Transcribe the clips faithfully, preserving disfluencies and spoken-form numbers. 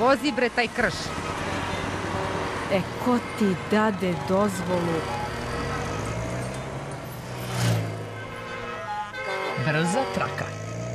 vozi bre taj krš. E, ko ti dade dozvolu? Brza traka.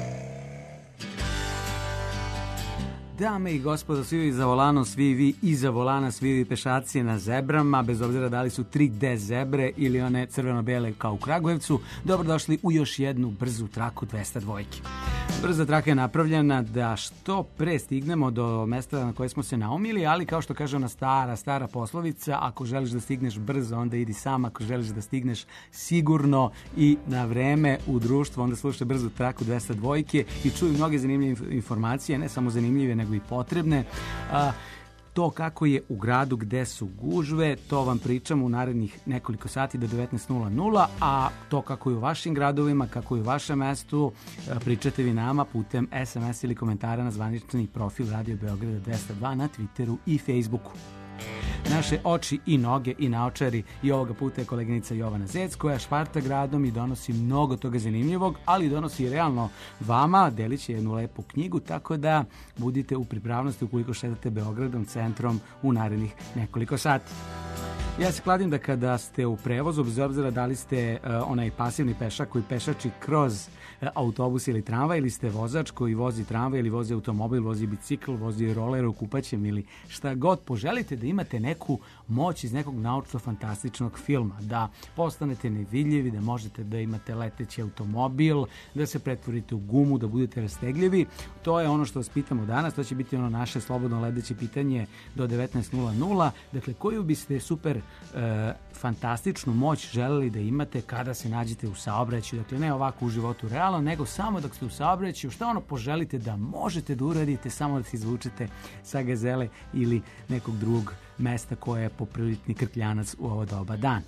Dame i gospodo, svi vi za volanom, svi vi iza volana, svi vi pešaci na zebrama, bez obzira da li su tri D zebre ili one crveno-bele kao u Kragujevcu, dobrodošli u još jednu brzu traku dvesta dvojke. Brza traka je napravljena da što pre stignemo do mesta na koje smo se naumili, ali kao što kaže ona stara, stara poslovica, ako želiš da stigneš brzo, onda idi sam, ako želiš da stigneš sigurno i na vreme u društvu, onda slušaj brzu traku dvesta dvojke i čuj mnoge zanimljive informacije, ne samo zanimljive, nego i potrebne. A, to kako je u gradu gde su gužve, to vam pričamo u narednih nekoliko sati do devetnaest nula nula, a to kako je u vašim gradovima, kako je u vašem mestu, pričate vi nama putem es em es ili komentara na zvanični profil Radio Beograda dvesta dva na Twitteru i Facebooku. Naše oči i noge i naočari i ovoga puta je koleginica Jovana Zec koja šparta gradom i donosi mnogo toga zanimljivog, ali donosi i realno vama, delit će jednu lepu knjigu, tako da budite u pripravnosti ukoliko šetate Beogradom centrom u narednih nekoliko sati. Ja se kladim da kada ste u prevozu, bez obzira da li ste uh, onaj pasivni pešak koji pešači kroz uh, autobus ili tramvaj, ili ste vozač koji vozi tramvaj ili vozi automobil, vozi bicikl, vozi roler u kupaćem ili šta god poželite, da imate neku moć iz nekog naučno-fantastičnog filma, da postanete nevidljivi, da možete da imate leteći automobil, da se pretvorite u gumu, da budete rastegljivi. To je ono što vas pitamo danas, to će biti ono naše slobodno ledeće pitanje do devetnaest nula nula. Dakle, koju biste super E, fantastičnu moć želeli da imate kada se nađete u saobraćaju, dakle ne ovako u životu realno, nego samo dok ste u saobraćaju, šta ono poželite da možete da uradite samo da se izvučete sa Gazele ili nekog drugog mesta koje je poprilični krkljanac u ovo doba dana.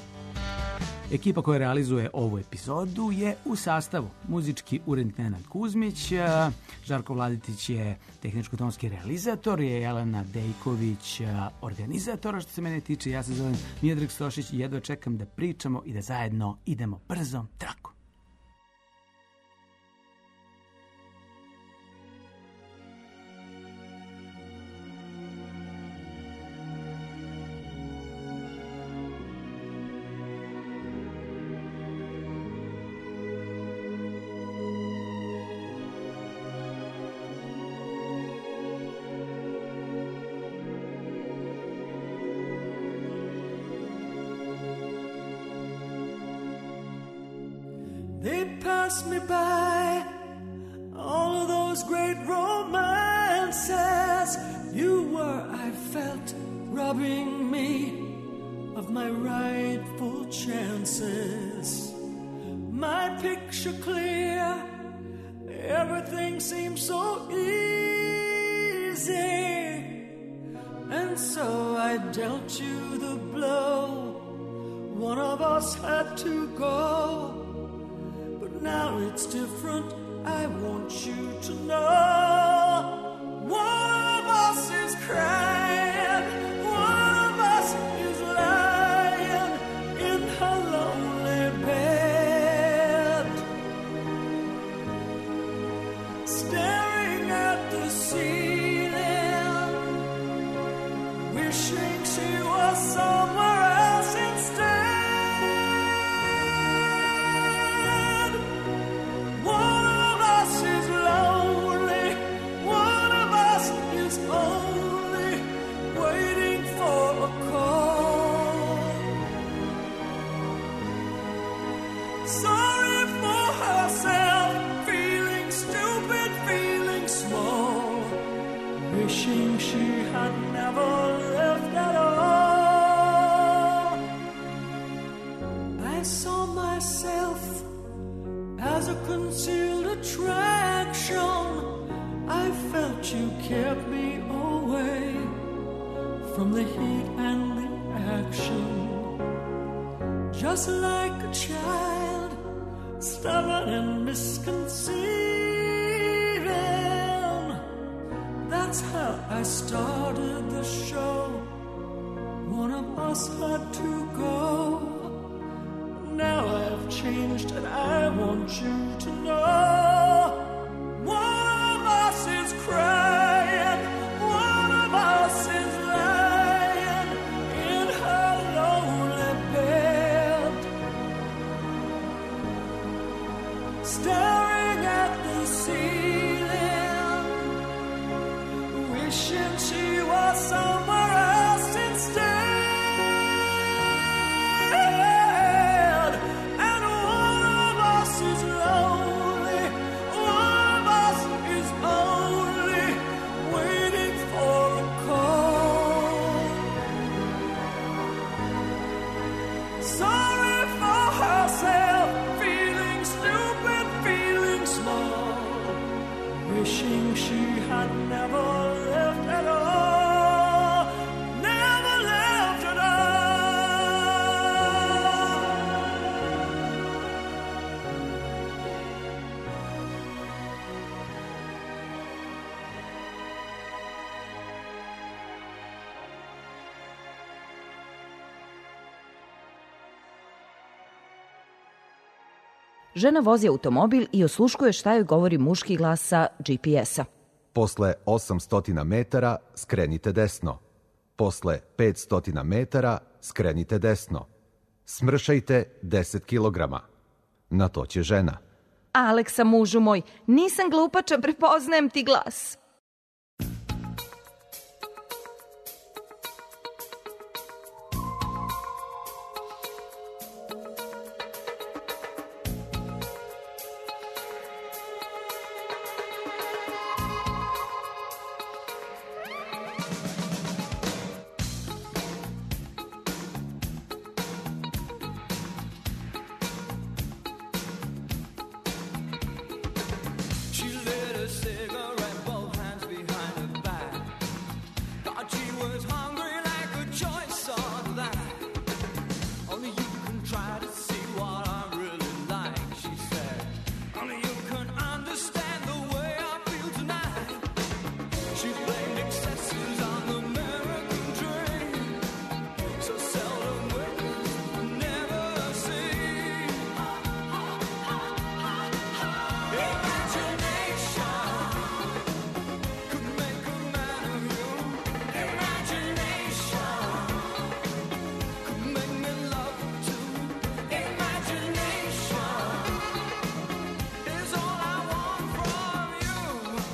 Ekipa koja realizuje ovu epizodu je u sastavu muzički urednik Nenad Kuzmić, Žarko Vladitić je tehničko-tonski realizator, je Jelena Dejković organizatora, što se mene tiče. Ja se zovem Miodrag Stošić i jedva čekam da pričamo i da zajedno idemo brzom trakom. Me by all of those great romances you were, I felt, robbing me of my rightful chances. My picture clear, everything seems so easy, and so I dealt you the blow. One of us had to go. Now it's different, I want you to know. One of us is crying, one of us is lying in her lonely bed, staring at the ceiling, wishing she was somewhere else instead. Wishing she had never left at all. I saw myself as a concealed attraction. I felt you kept me away from the heat and the action. Just like a child, stubborn and misconceiving. That's how I started the show. One of us had to go. Now I've changed and I want you to know. One of us is crying, one staring at the ceiling, wishing she was somewhere else instead. And one of us is lonely, one of us is only waiting for a call. Sorry for herself, feeling stupid, feeling small, wishing she had never left at all, never left at all. Žena vozi automobil i osluškuje šta joj govori muški glas sa G P S-a. Posle osamsto metara skrenite desno. Posle petsto metara skrenite desno. Smršajte deset kilograma. Na to će žena. Aleksa, mužu moj, nisam glupača, prepoznajem ti glas. She lit a cigarette, both hands behind her back. Thought she was hungry like a choice of that. Only you can try to see what I really like, she said. Only you can understand the way I feel tonight. She blamed excesses on the American dream. So seldom witnessed, never seen. Imagination could make a man of you. Imagination could make me love you too. Imagination is all I want from you.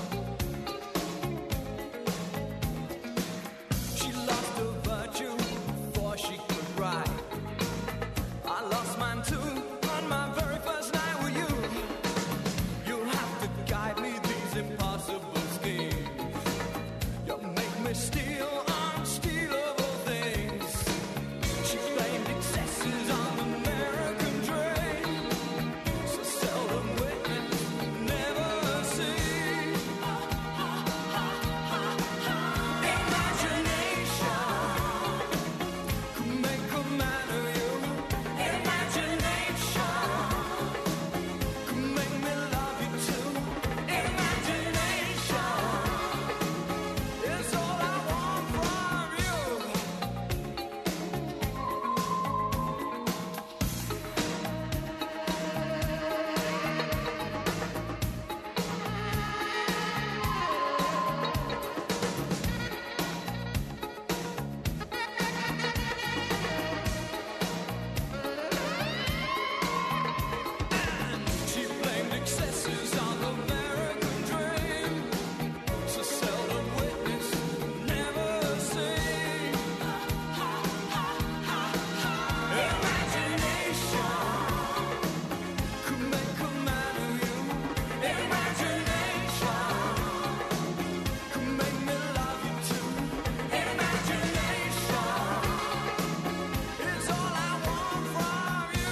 She lost her virtue before she could write. I lost mine too on my very first night with you. You'll have to guide me these impossible schemes. You'll make me steal unstealable things. She blamed excesses on the American dream. So seldom witnessed, never seen. Imagination could make a man of you. Imagination could make me love you too. Imagination is all I want from you. She blamed excesses on the American dream. So seldom witnessed, never seen. Imagination could make a man of you. Imagination could make me love you too. Imagination is all I want from you.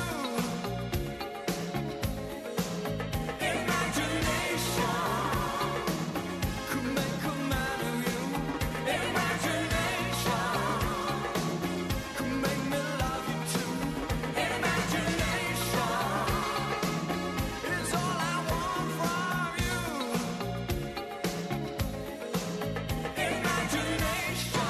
Imagination could make a man of you. Imagination could make me love you too. Imagination is all I want from you. Imagination.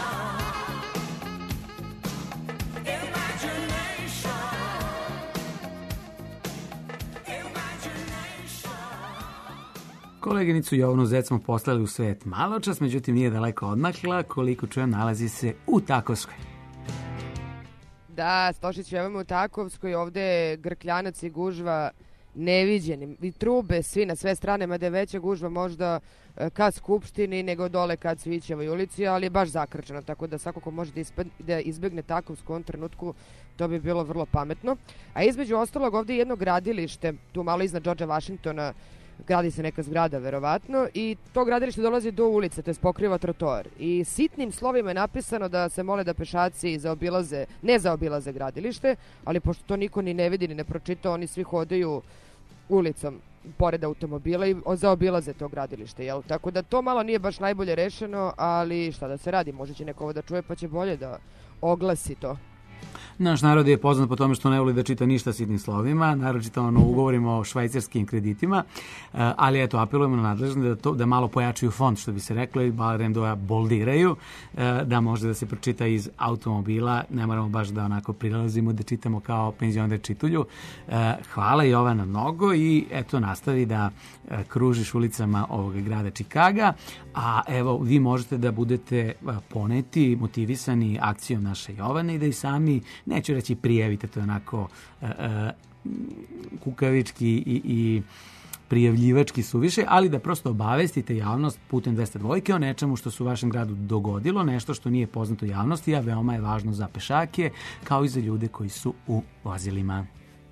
Imagination. Imagination. Koleginicu Jovanu Zec smo poslali u svet maločas, međutim nije daleko odmakla, koliko čujem nalazi se u Takovskoj. Da, Stošić, evo me u Takovskoj, ovde je grkljanac i gužva neviđenim. I trube svi na sve strane, mada je veća gužva možda ka Skupštini nego dole kad Cvićevoj ulici, ali je baš zakrčeno, tako da svako ko može da, ispad, da izbegne takovsku trenutku, to bi bilo vrlo pametno. A između ostalog ovdje je jedno gradilište, tu malo iznad Georgea Washingtona, gradi se neka zgrada verovatno i to gradilište dolazi do ulice, to je pokriva trotoar. I sitnim slovima je napisano da se mole da pešaci zaobilaze, ne zaobilaze gradilište, ali pošto to niko ni ne vidi ni ne pročita, oni svi hodaju ulicom pored automobila i zaobilaze to gradilište, jel? Tako da to malo nije baš najbolje rešeno, ali šta da se radi, može će neko ovo da čuje pa će bolje da oglasi to. Naš narod je poznat po tome što ne voli da čita ništa sitnim slovima, naročito ono ugovorimo o švajcarskim kreditima, ali eto, apelujemo na nadležne da, to, da malo pojačaju font, što bi se reklo, i barem da boldiraju, da može da se pročita iz automobila, ne moramo baš da onako prilazimo da čitamo kao penzioner čitulju. Hvala Jovana mnogo i eto, nastavi da kružiš ulicama ovog grada Čikaga, a evo, vi možete da budete poneti, motivisani akcijom naše Jovane i da i sami, neću reći prijavite, to je onako uh, uh, kukavički i, i prijavljivački suviše, ali da prosto obavestite javnost putem dvesta dva o nečemu što se u vašem gradu dogodilo, nešto što nije poznato javnosti, a veoma je važno za pešake, kao i za ljude koji su u vozilima.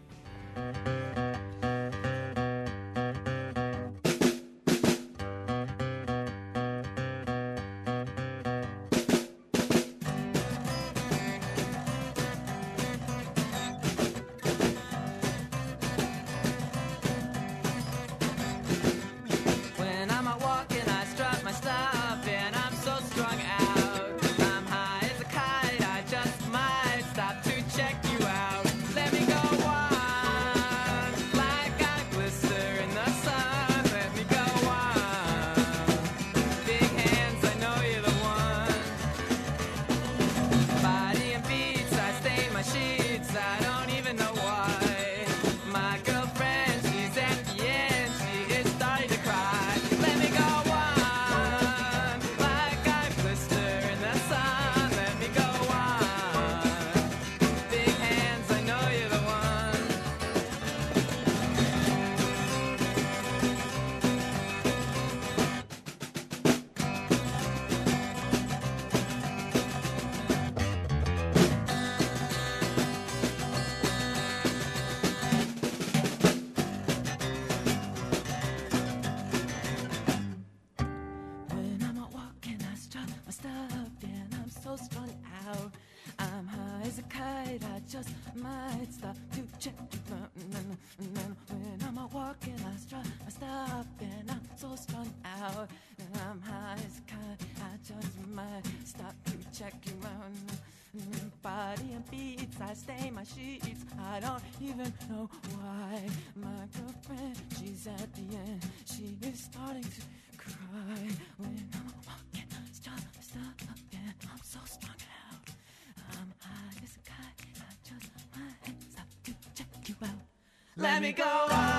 Let me go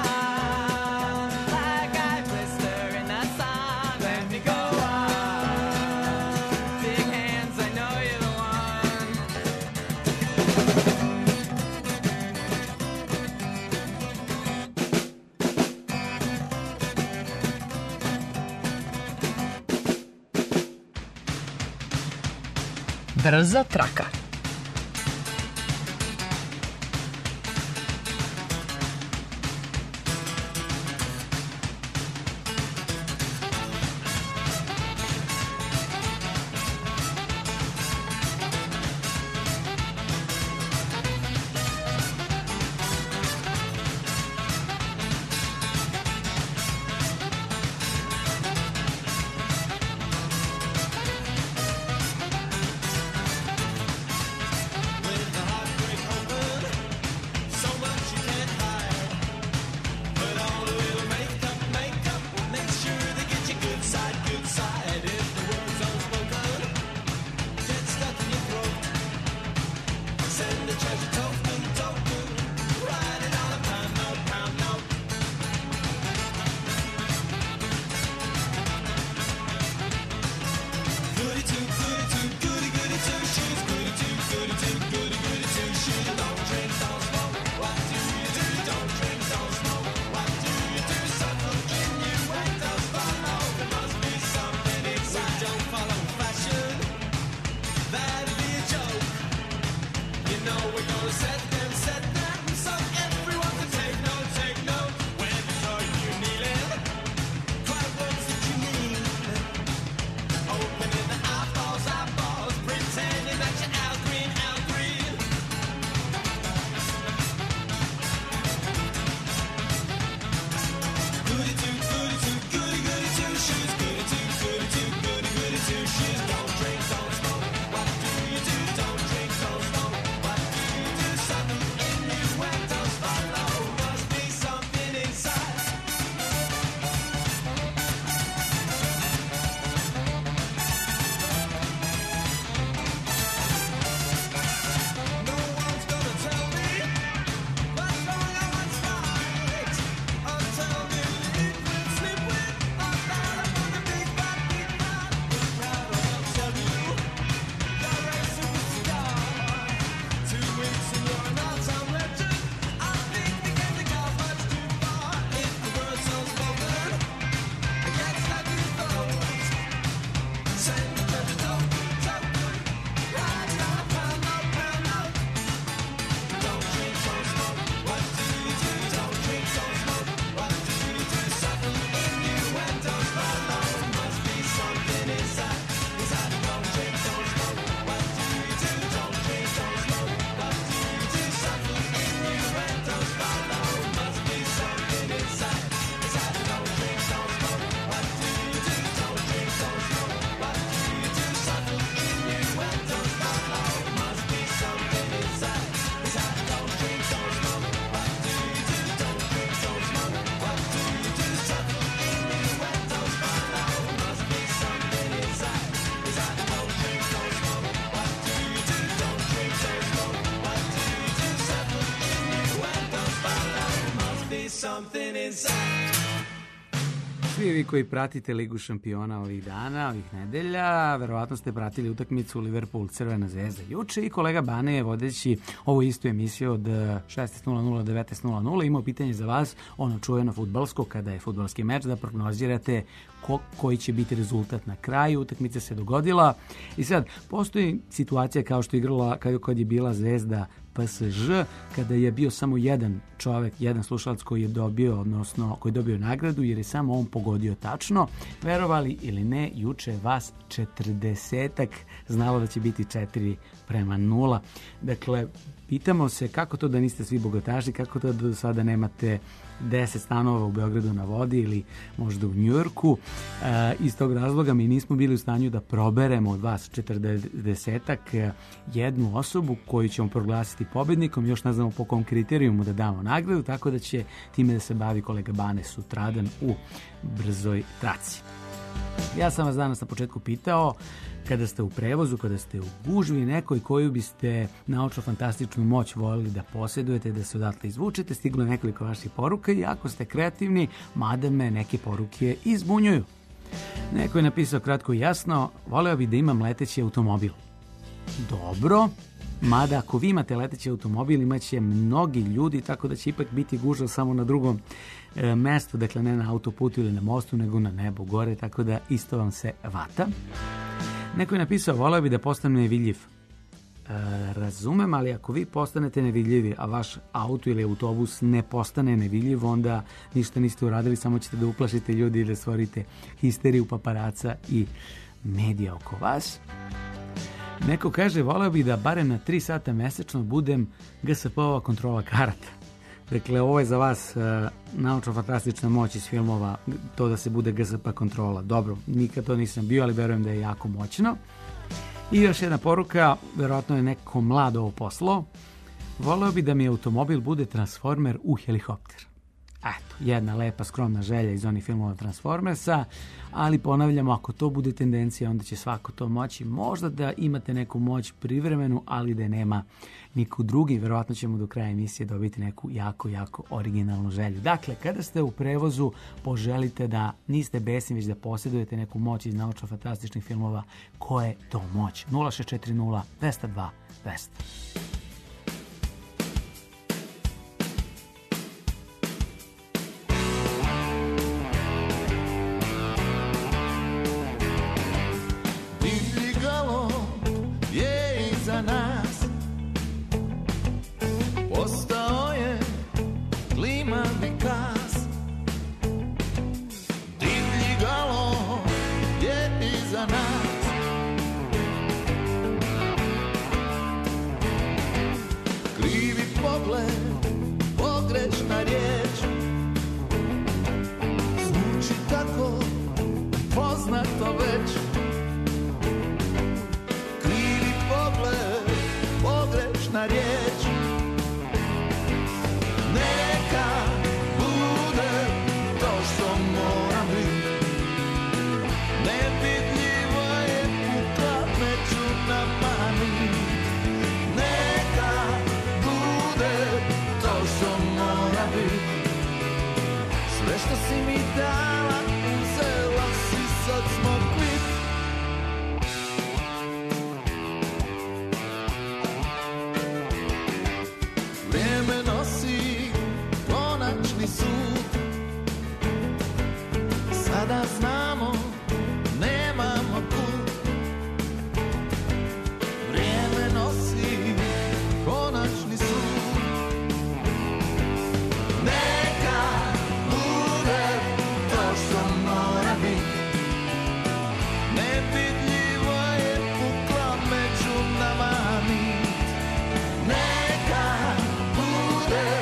on, like I blister in the sun. Let me go on, big hands, I know you're the one. Brza traka. something inside. Svi vi koji pratite Ligu šampiona ovih dana, ovih nedelja, verovatno ste pratili utakmicu Liverpool Crvena zvezda juče i kolega Bane je vodeći ovu istu emisiju od šesnaest nula nula do devetnaest nula nula imao pitanje za vas, ono čujeno fudbalsko, kada je fudbalski meč, da prognozirate ko, koji će biti rezultat na kraju. Utakmica se dogodila i sad postoji situacija kao što je igrala kad je bila Zvezda P S Ž, kada je bio samo jedan čovek, jedan slušalac koji je dobio, odnosno koji je dobio nagradu jer je samo on pogodio tačno. Verovali ili ne, juče vas četrdesetak znalo da će biti četiri prema nula. Dakle, pitamo se kako to da niste svi bogataši, kako to da do sada nemate deset stanova u Beogradu na vodi ili možda u Njujorku. E, iz tog razloga mi nismo bili u stanju da proberemo od vas četrdesetak jednu osobu koju ćemo proglasiti pobednikom. Još ne znamo po kom kriterijumu da damo nagradu, tako da će time da se bavi kolega Bane sutradan u brzoj traci. Ja sam vas danas na početku pitao, kada ste u prevozu, kada ste u gužvi nekoj koju biste naučno-fantastičnu moć voljeli da posjedujete, da se odatle izvučete, stiglo nekoliko vaših poruka i ako ste kreativni, mada me neke poruke izbunjuju. Neko je napisao kratko i jasno, voleo bi da imam leteći automobil. Dobro, mada ako vi imate leteći automobil, imaće mnogi ljudi, tako da će ipak biti gužva samo na drugom e, mestu, dakle ne na autoputu ili na mostu, nego na nebu gore, tako da isto vam se vata. Neko je napisao, voleo bi da postane nevidljiv. E, razumem, ali ako vi postanete nevidljivi, a vaš auto ili autobus ne postane nevidljiv, onda ništa niste uradili, samo ćete da uplašite ljudi i da stvorite histeriju paparaca i medija oko vas. Neko kaže, voleo bih da barem na tri sata mesečno budem G S P-ova kontrola karata. Dakle, ovo je za vas uh, naučno-fantastična moć iz filmova, to da se bude G S P kontrola. Dobro, nikad to nisam bio, ali verujem da je jako moćno. I još jedna poruka, verovatno je neko mlad ovo poslao. Voleo bih da mi automobil bude transformer u helikopter. Eto, jedna lepa, skromna želja iz onih filmova Transformersa, ali ponavljamo, ako to bude tendencija, onda će svako to moći. Možda da imate neku moć privremenu, ali da nema niko drugi. Verovatno ćemo do kraja emisije dobiti neku jako, jako originalnu želju. Dakle, kada ste u prevozu, poželite da niste besni, već da posjedujete neku moć iz naučno-fantastičnih filmova. Koja je to moć? nula šest četiri nula dvesta dva dvesta.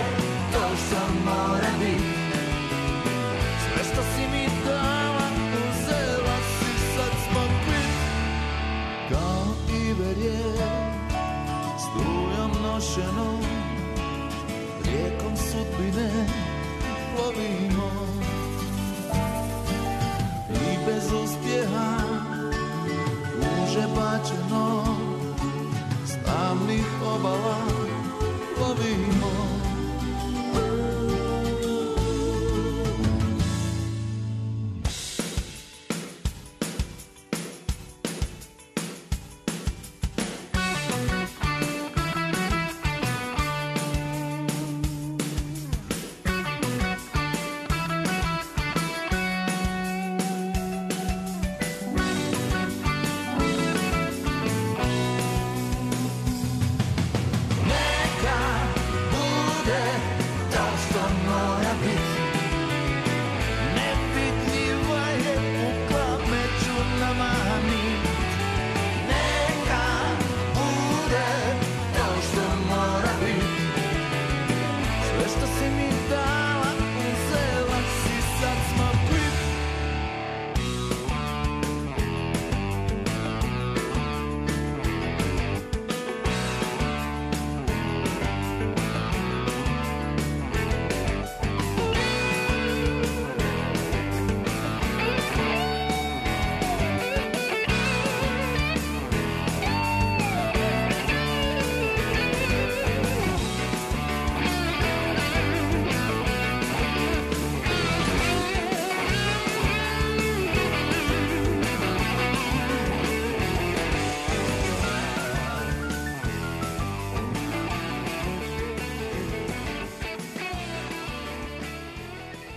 Sve što si mi dala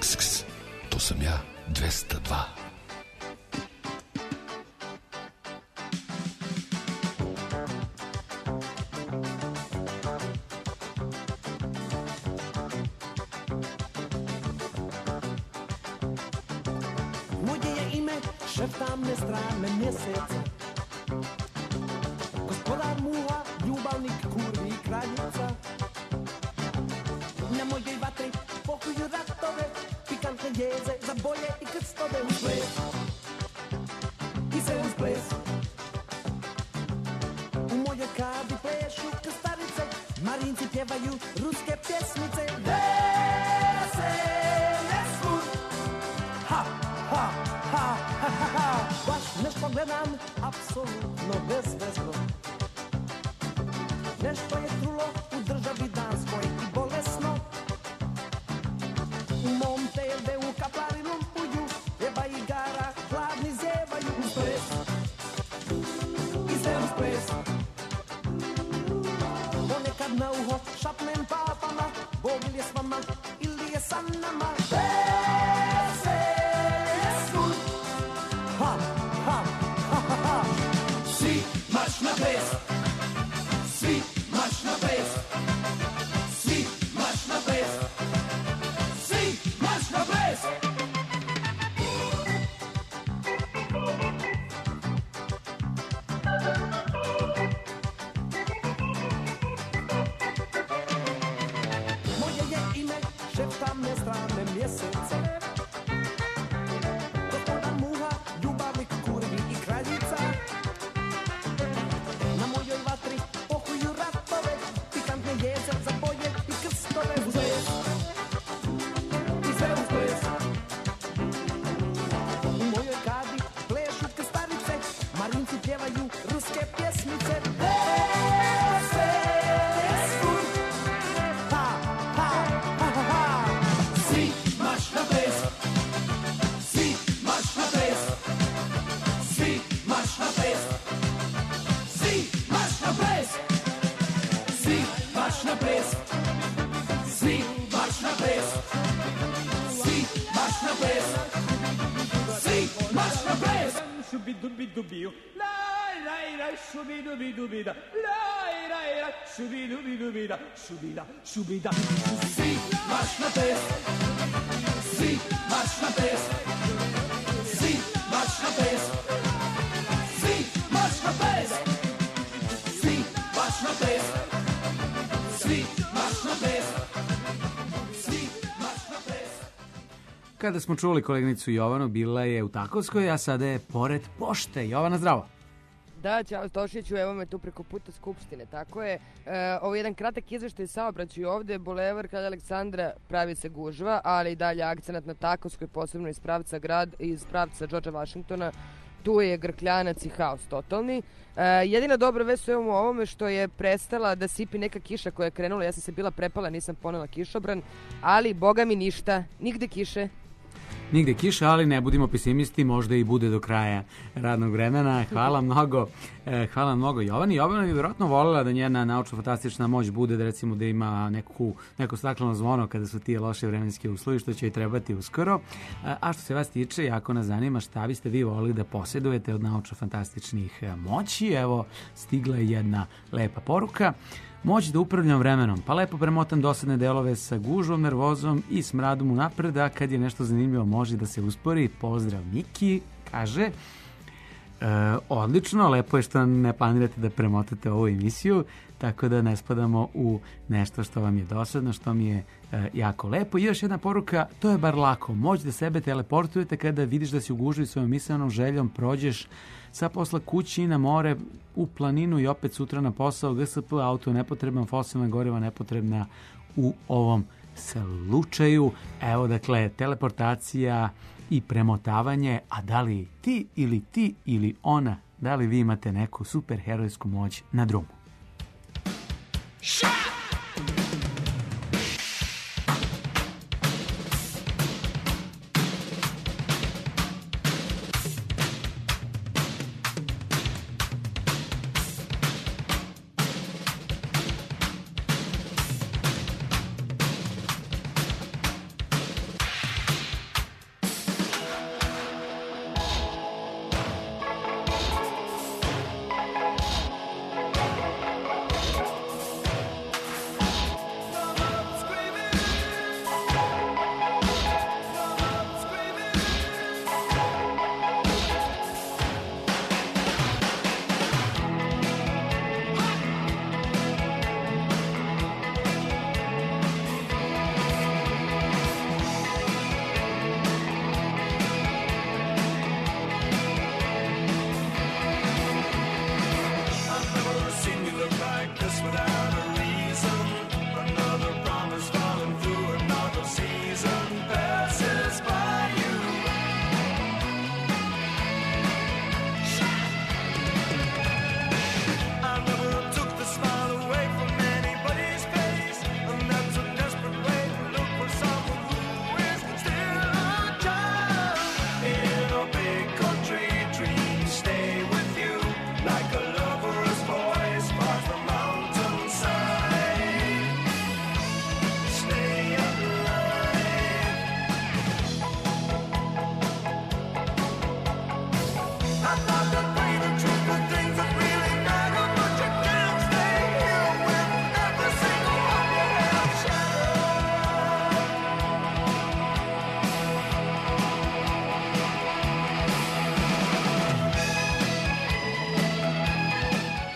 Ks, ks, to sam ja, dvesta dva. Šeptamne strane mjeseca, gospodar muha, ljubavnik, kurvi i kraljica. Na mojoj vatri pokuju ratove, pikantne jeze za boje i krstove uz ples. I se uz ples. U mojoj kadi plešu krstarice, marinci pjevaju ruske pjesmice. Vesele su, ha, ha, ha, ha, ha, ha. Baš nešto gledam, apsolutno bezvezno. Nešto je trulo u državi Danskoj i bolesno. U mom te ve u kaplari lumpuju, jeba igara, hladni zjevaju uz ples. I se uz ples. Ponekad na uho šapnem papama, Bog li je s vama ili je sa nama. Vesele su, ha, ha, ha, ha, ha. Svi marš na ples, svi marš na ples, svi marš na ples, svi marš na ples. Moje je ime, šeptamne strane mjeseca, gospodar muha, ljubavnik, kurvi i kraljica. Na mojoj vatri pokuju ratove, pikantne jeze za boje i krstove uz ples. I sve uz ples. U mojoj kadi plešu krstarice, marinci pjevaju ruske pjesmice. Vesele su, ha, ha, ha, ha, ha. Svi marš na ples, svi marš na ples, svi marš na ples, svi marš na ples, svi marš na ples, svi marš na ples, svi marš na ples, svi marš na ples. Shubi-dubi-dubio, la-i-la-i-la, shubi-dubi-dubida, la-i-la-i-la, shubi-dubi-dubida, shubida, shubida. Svi marš na ples, svi marš na ples, svi marš na ples, svi marš na ples, svi marš na ples, svi marš na ples, svi marš na ples. Kada smo čuli koleginicu Jovanu, bila je u Takovskoj, a sada je pored pošte. Jovana, zdravo. Da, ćao Stošiću, evo me tu preko puta Skupštine, tako je. E, ovo je jedan kratak izveštaj saobraćaju ovde, Bulevar Kralja Aleksandra pravi se gužva, ali i dalje akcenat na Takovskoj, posebno iz pravca grad, iz pravca Georgea Washingtona, tu je grkljanac i haos totalni. E, jedina dobra vest u ovome što je prestala da sipi neka kiša koja je krenula, ja sam se bila prepala, nisam ponela kišobran, ali boga mi ništa, nigde kiše. Nigde kiša, ali ne budimo pesimisti, možda i bude do kraja radnog vremena. Hvala mnogo, eh, hvala mnogo Jovani. Jovana bi vjerojatno voljela da njena naučno-fantastična moć bude da recimo da ima neku, neko stakleno zvono kada su ti loše vremenske uslovi, što će joj trebati uskoro. A što se vas tiče, jako nas zanima šta biste vi volili da posjedujete od naučno-fantastičnih moći. Evo, stigla je jedna lepa poruka. Moć da upravljam vremenom, pa lepo premotam dosadne delove sa gužvom, nervozom i smradom unapred, a kad je nešto zanimljivo može da se uspori. Pozdrav Miki, kaže. E, odlično, lepo je što ne planirate da premotate ovu emisiju, tako da ne spadamo u nešto što vam je dosadno, što mi je e, jako lepo. I još jedna poruka, to je bar lako, moć da sebe teleportujete kada vidiš da si u gužvi svojom mislenom željom prođeš sa posla kući na more, u planinu i opet sutra na posao, G S P, auto nepotreban, fosilna goriva nepotrebna u ovom slučaju. Evo, dakle, teleportacija i premotavanje, a da li ti ili ti ili ona, da li vi imate neku superherojsku moć na drumu? Shut!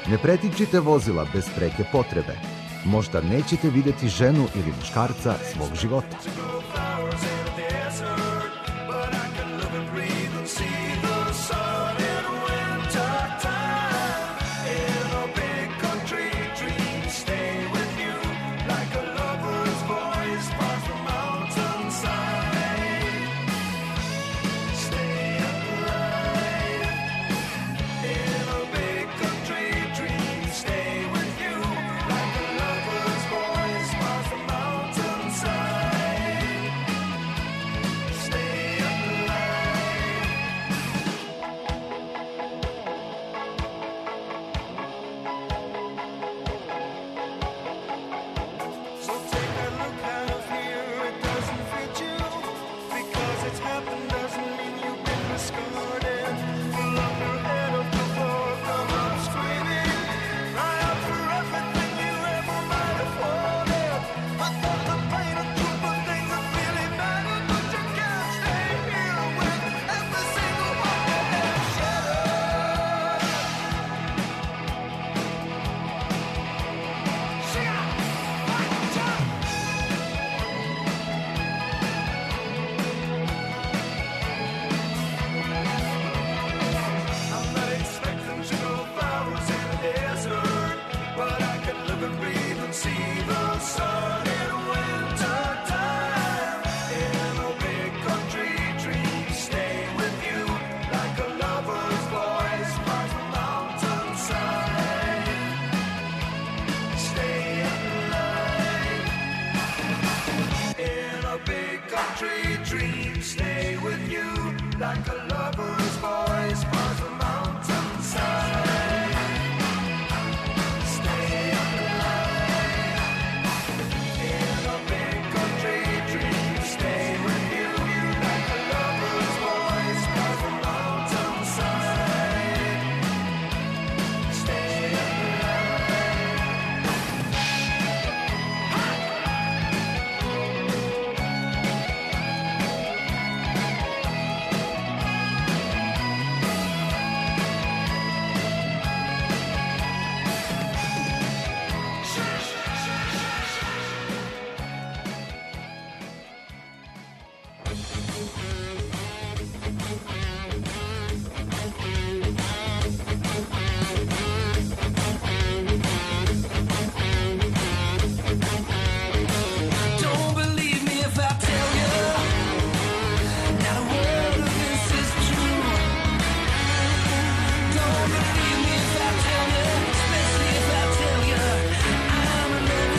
Ne pretičite vozila bez preke potrebe. Možda nećete vidjeti ženu ili muškarca svog života.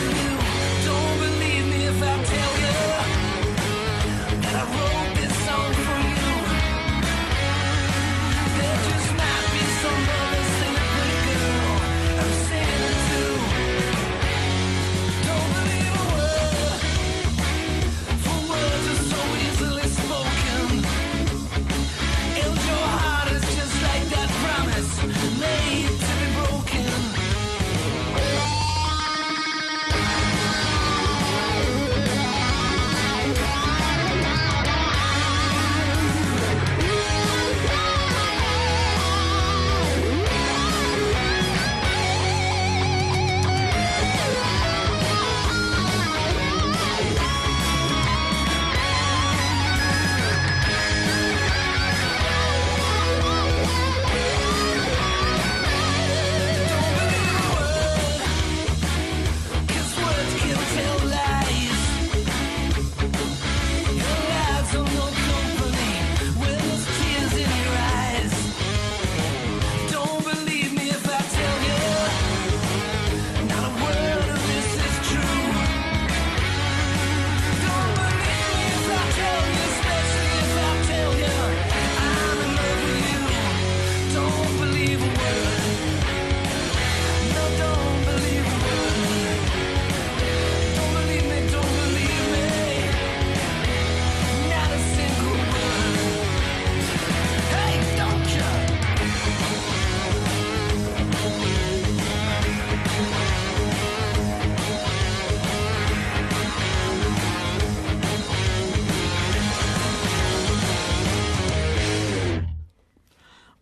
I wrote this song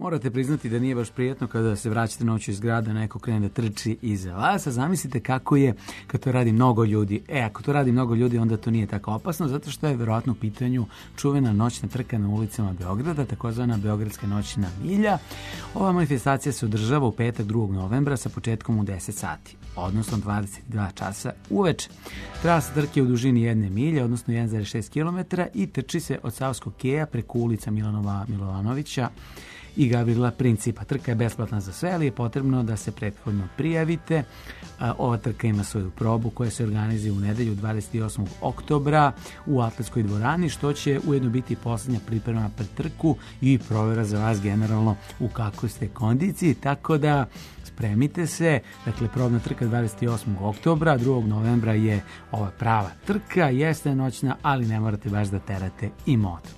morate priznati da nije baš prijetno kada se vraćate noću iz grada, neko krene da trči iza vas, a zamislite kako je kad to radi mnogo ljudi. E, ako to radi mnogo ljudi, onda to nije tako opasno, zato što je verovatno u pitanju čuvena noćna trka na ulicama Beograda, takozvana Beogradska noćna milja. Ova manifestacija se održava u petak drugog novembra sa početkom u deset sati, odnosno dvadeset dva časa uveče. Trasa trke je u dužini jedne milje, odnosno jedan zarez šest kilometara i trči se od Savskog keja preko ulica Milanova Milovanovića i Gavrila Principa. Trka je besplatna za sve, ali je potrebno da se prethodno prijavite. Ova trka ima svoju probu koja se organizuje u nedelju dvadeset osmog oktobra u Atletskoj dvorani, što će ujedno biti poslednja priprema pred trku i provera za vas generalno u kakvoj ste kondiciji, tako da spremite se. Dakle, probna trka dvadeset osmog oktobra, drugog novembra je ova prava trka, jeste noćna, ali ne morate baš da terate i motor.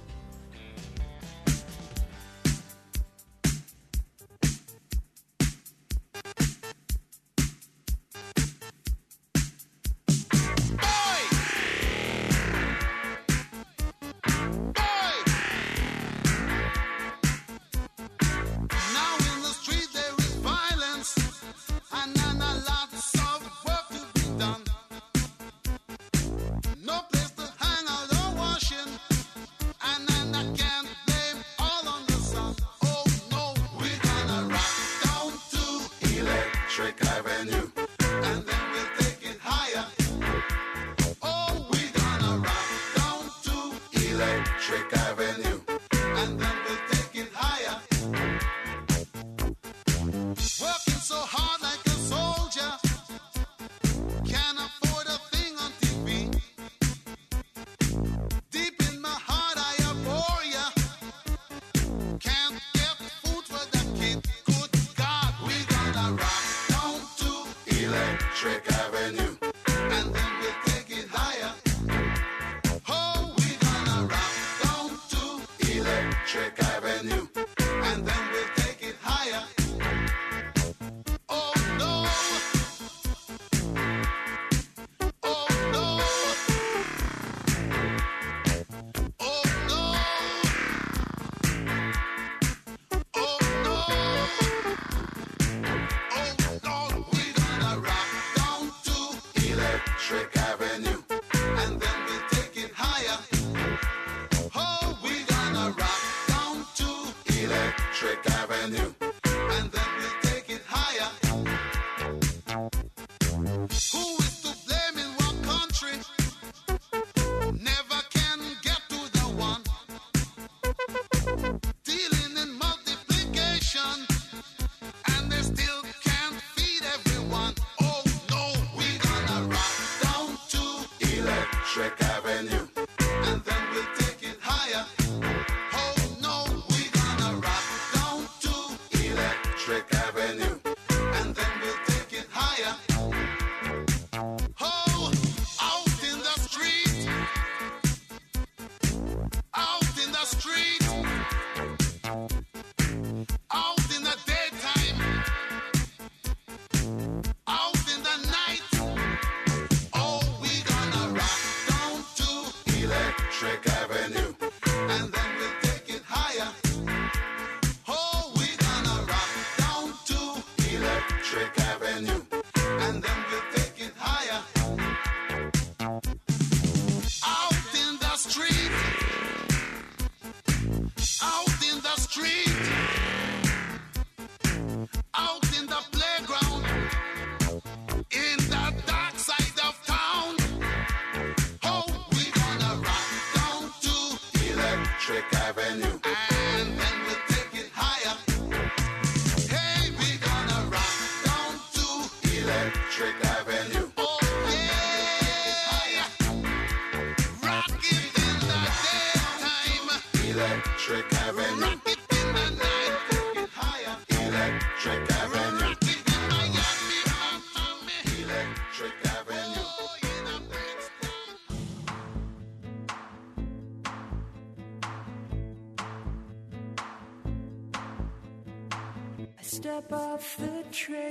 Step off the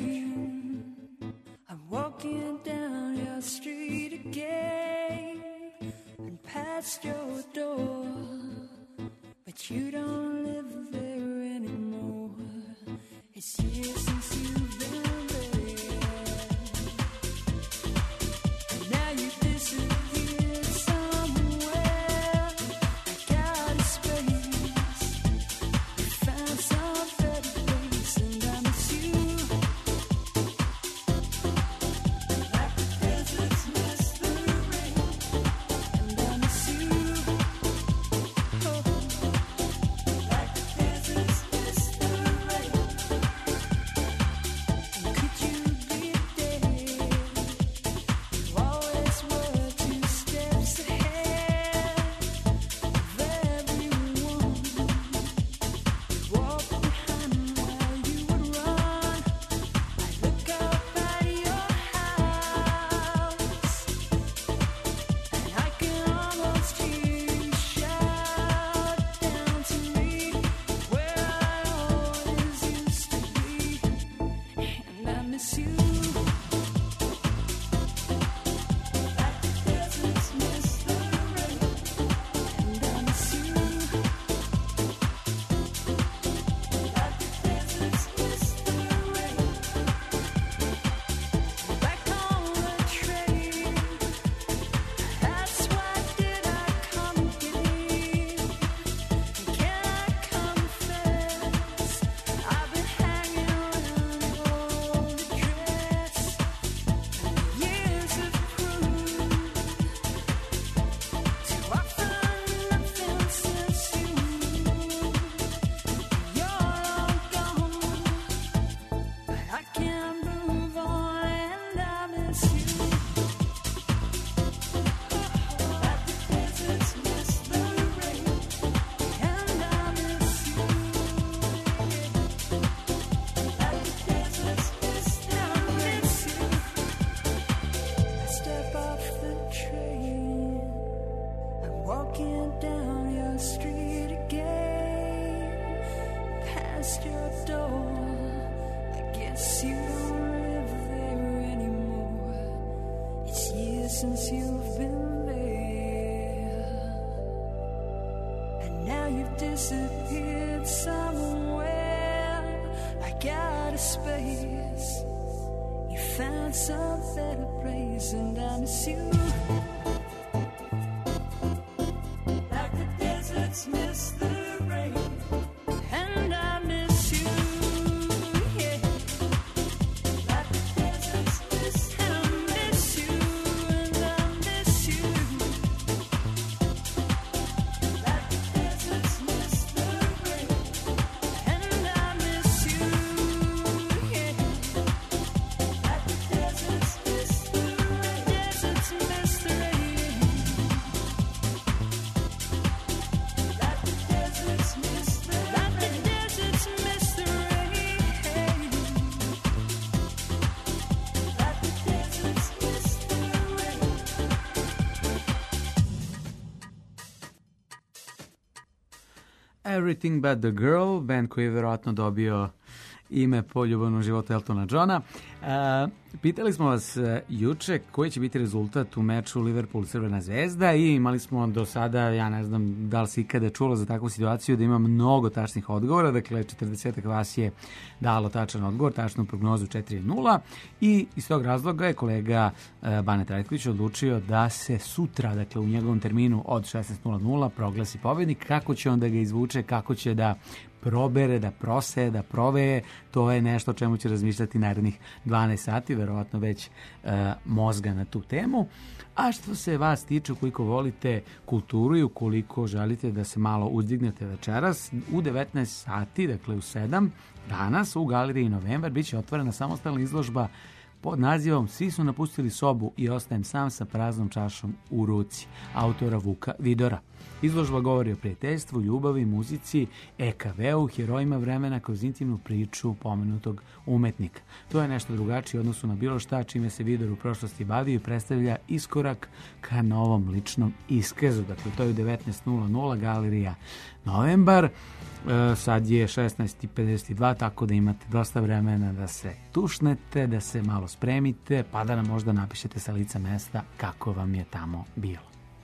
train, I'm walking down your street again and past your door, but you don't live there anymore. past your door. I guess you don't live there anymore. It's years since you've been there, and now you've disappeared somewhere. I got a space. You found some better place, and I miss you. Like the deserts miss the rain, and I miss you, yeah. Like the deserts miss, and I miss you, and I miss you. Like the deserts miss the rain, and I miss you, yeah. Like the deserts miss the rain, deserts miss the rain. Like the deserts miss the rain, like the deserts miss the rain. Like the deserts miss the rain. Everything But The Girl, band koji je verovatno dobio ime po ljubavnom životu Eltona Johna. E, pitali smo vas e, juče koji će biti rezultat u meču Liverpool-Crvena zvezda i imali smo do sada, ja ne znam da li se ikada čulo za takvu situaciju, da ima mnogo tačnih odgovora. Dakle, četrdesetak vas je dalo tačan odgovor, tačnu prognozu četiri nula i iz tog razloga je kolega e, Bane Trajković odlučio da se sutra, dakle u njegovom terminu od šesnaest nula nula proglasi pobednik. Kako će on da ga izvuče, kako će da probere, da proseje, da proveje, to je nešto o čemu će razmišljati narednih dvanaest sati, verovatno već e, mozga na tu temu. A što se vas tiče, ukoliko volite kulturu i ukoliko želite da se malo uzdignete večeras, u devetnaest sati, dakle u sedam, danas u Galeriji Novembar biće otvorena samostalna izložba pod nazivom Svi su napustili sobu i ostajem sam sa praznom čašom u ruci, autora Vuka Vidora. Izložba govori o prijateljstvu, ljubavi, muzici, E K V-u, herojima vremena kroz intimnu priču pomenutog umetnika. To je nešto drugačije u odnosu na bilo šta čime se Vidor u prošlosti bavio i predstavlja iskorak ka novom ličnom iskazu. Dakle, to je u devetnaest nula nula, Galerija Novembar. E, sad je šesnaest pedeset dva, tako da imate dosta vremena da se tušnete, da se malo spremite, pa da nam možda napišete sa lica mesta kako vam je tamo bilo.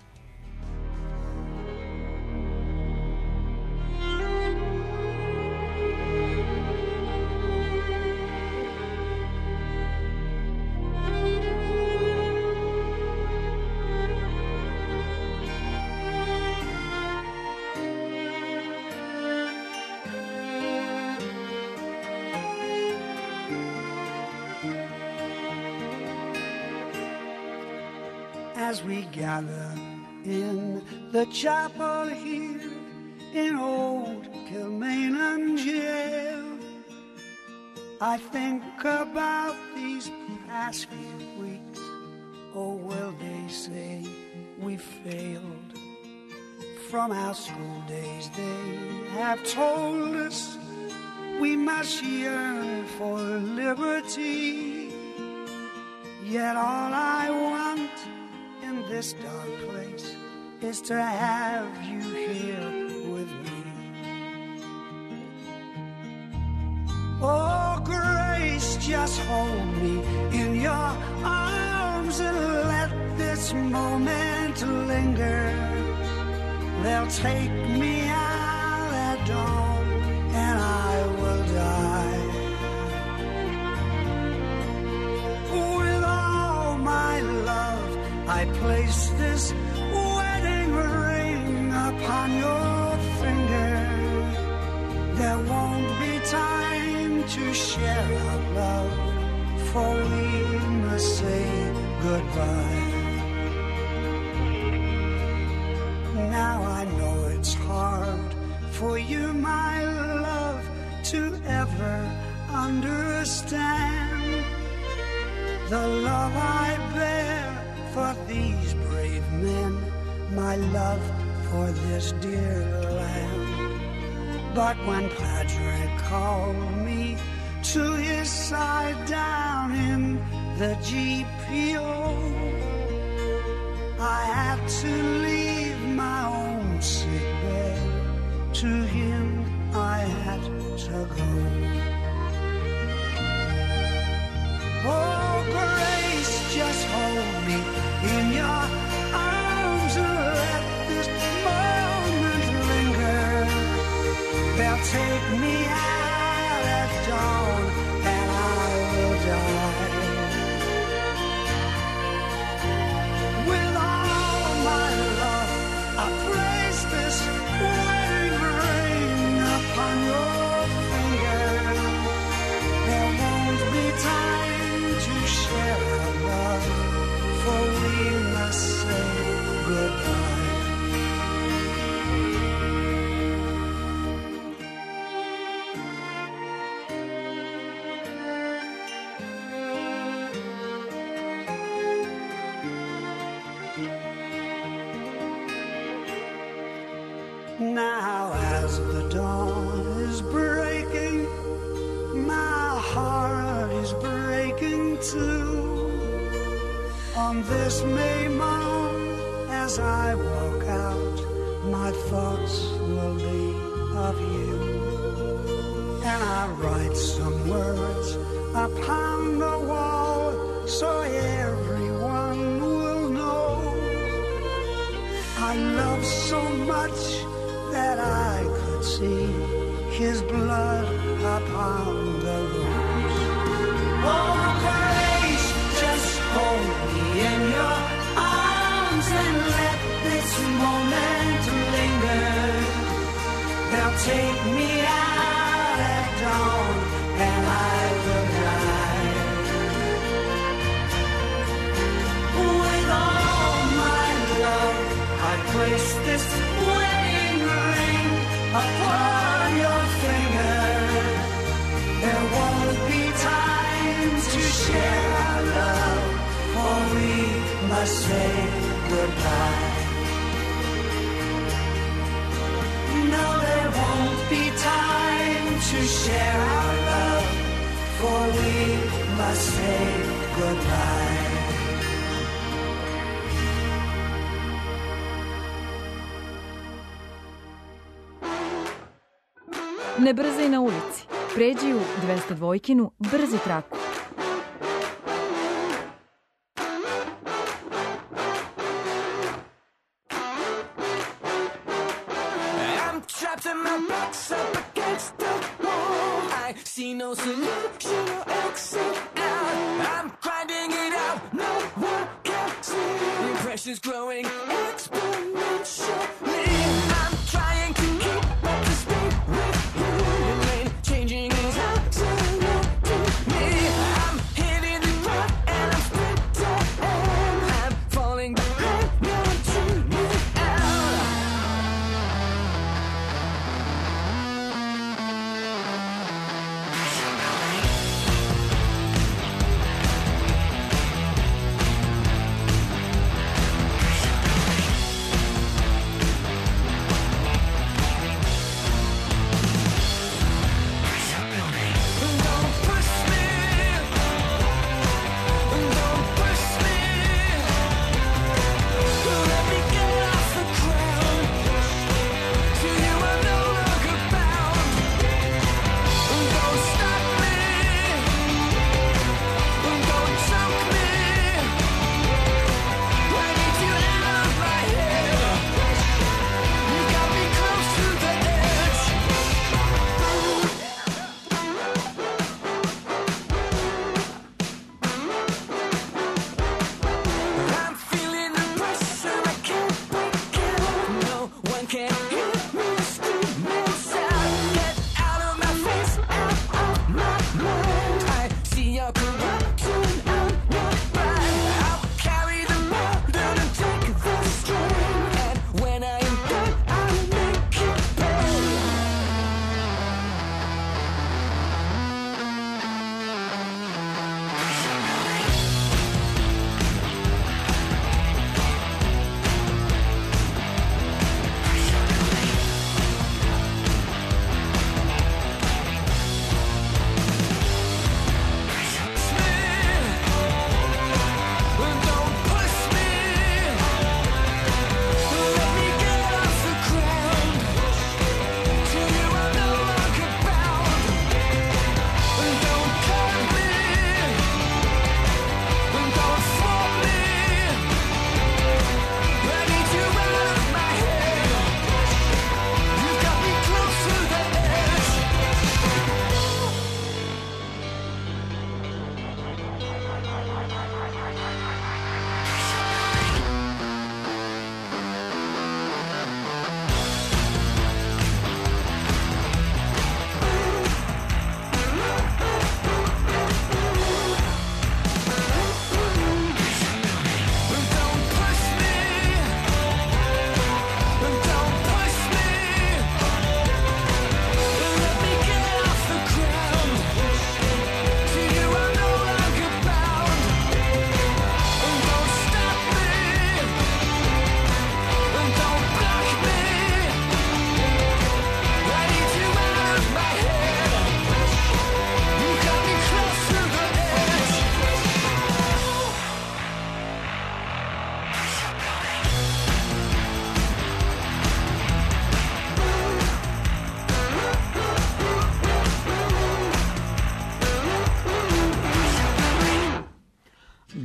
As we gather in the chapel here in old Kilmainham jail, I think about these past few weeks. Oh, will they say we failed? From our school days they have told us we must yearn for liberty. Yet all I want in this dark place is to have you here with me. Oh, Grace, just hold me in your arms and let this moment linger. They'll take me out at dawn and I will die. With all my love I place this wedding ring upon your finger. There won't be time to share our love, for we must say goodbye. Now I know it's hard for you, my love, to ever understand the love I bear for these brave men, my love for this dear land. But when Padraig called me to his side down in the G P O, I had to leave my own sick bed. To him I had had to go. Oh, Grace, just hold me in your arms and let this moment linger. They'll take me out at dawn and I will die. With all my love, I place this wedding ring upon your finger. There won't be time to share our love, for we must say goodbye. Now as the dawn is breaking, my heart is breaking too. On this May morn, as I walk out, my thoughts will be of you. And I write some words upon the wall so everyone will know I love so much that I could see his blood upon the rose. Oh, Grace, just hold me in your arms and let this moment linger. They'll take me out at dawn and I will die. With all my love, I place this wedding ring upon your finger. There won't be time to share our love, for we must say goodbye. No, there won't be time to share our love, for we must say goodbye. Ne brzaj na ulici. Pređi u dvesta dvojkinu, brzi traku. I'm trapped in my box up against the wall. I see no solution or exit out. I'm grinding it out, no one can see. The pressure's growing exponentially. I'm trying to keep up the speed with you. The lane changing is absolute to me. I'm hitting the ground and I'm sprinting. I'm falling behind, no one to me out.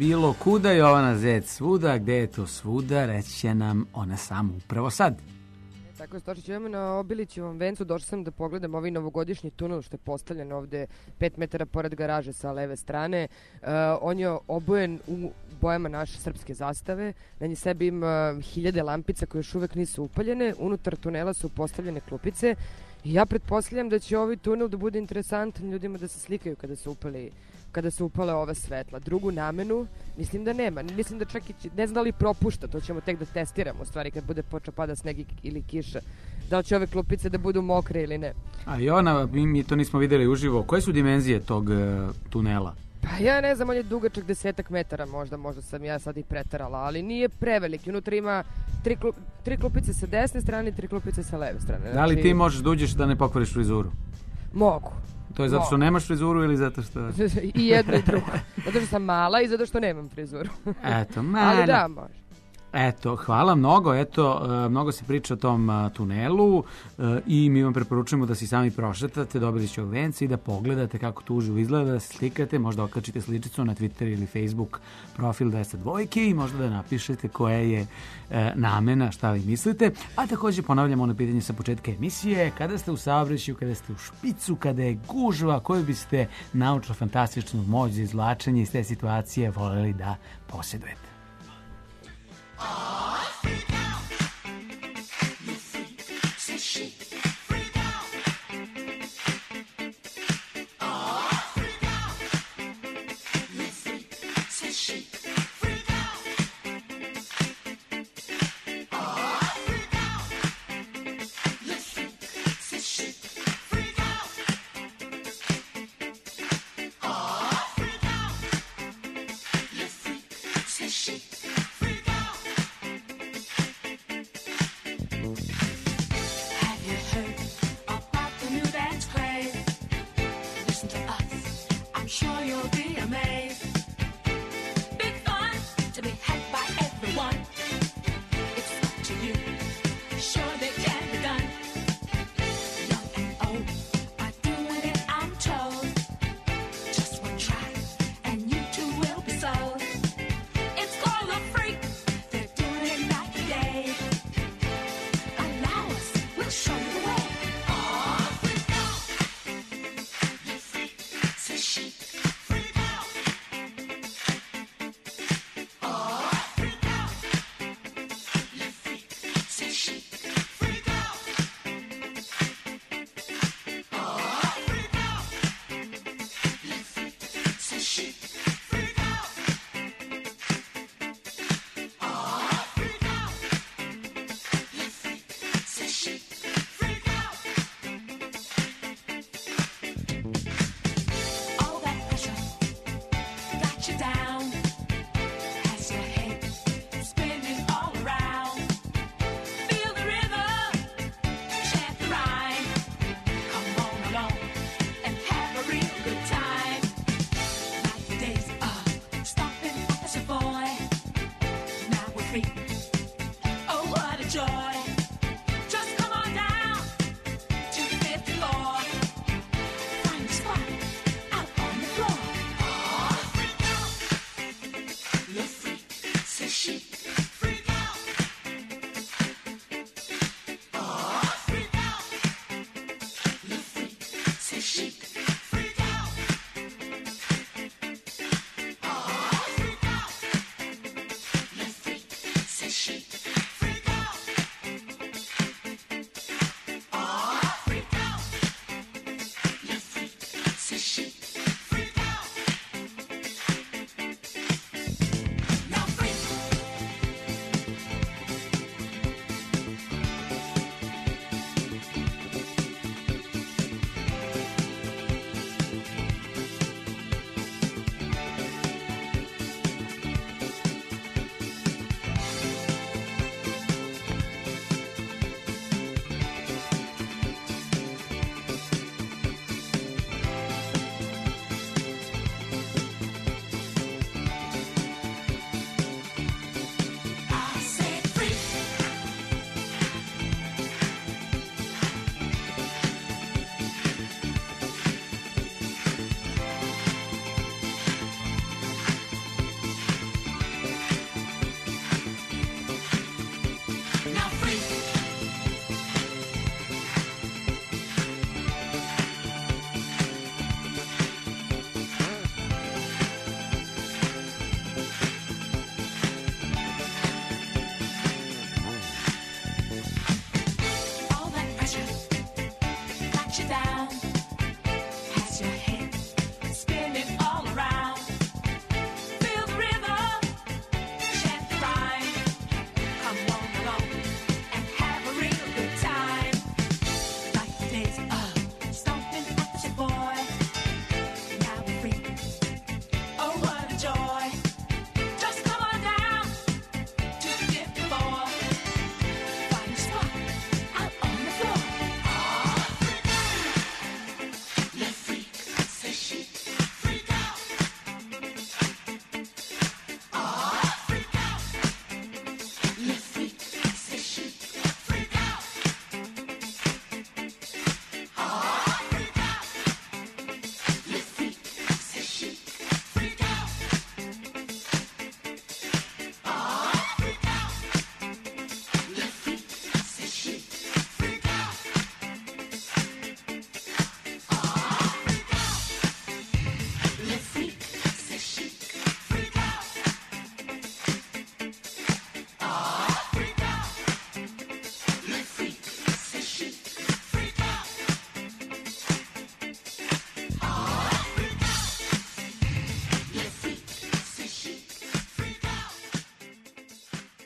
bilo kuda, Jovana Zec svuda, gde je to svuda, reći će nam ona sama upravo sad. Tako je, Stošić, idemo na Obilićevom vencu, došla sam da pogledam ovaj novogodišnji tunel što je postavljen ovde pet metara pored garaže sa leve strane. Uh, on je obojen u bojama naše srpske zastave, na nje sebi ima hiljade lampica koje još uvek nisu upaljene, unutar tunela su postavljene klupice i ja pretpostavljam da će ovaj tunel da bude interesantan ljudima da se slikaju kada su upali kada se upale ova svetla. Drugu namenu, mislim da nema. Mislim da čak i, ne znam da li propušta, to ćemo tek da testiramo, u stvari, kad bude počeo pada sneg ili kiša. Da li će ove klupice da budu mokre ili ne. A Jovana, mi, mi to nismo videli uživo. Koje su dimenzije tog uh, tunela? Pa ja ne znam, on je dugačak desetak metara možda, možda sam ja sad i pretarala, ali nije preveliki. Unutra ima tri, klup, tri klupice sa desne strane i tri klupice sa leve strane. Znači, da li ti možeš da uđeš da ne pokvariš frizuru? Mogu. To je zato što nemaš frizuru ili zato što... I jedno i drugo. Zato što sam mala i zato što nemam frizuru. Eto, ma... Ali da, može. Eto, hvala mnogo, eto, mnogo se priča o tom tunelu i mi vam preporučujemo da si sami prošetate do Obilićevog venca i da pogledate kako to uživo izgleda, da se slikate, možda okačite sličicu na Twitter ili Facebook profil dvesta dvojke i možda da napišete koja je namena, šta vi mislite. A takođe ponavljamo ono pitanje sa početka emisije, kada ste u saobraćaju, kada ste u špicu, kada je gužva, koju biste naučno-fantastičnu moć za izvlačenje iz te situacije voljeli da posjedujete. Oh, freak out. You freak, say she. Freak out. Oh, freak out. You freak, say she. Freak out. Oh, freak out. You freak, say she. Freak out. Oh, freak out. You freak, say she. Freak out.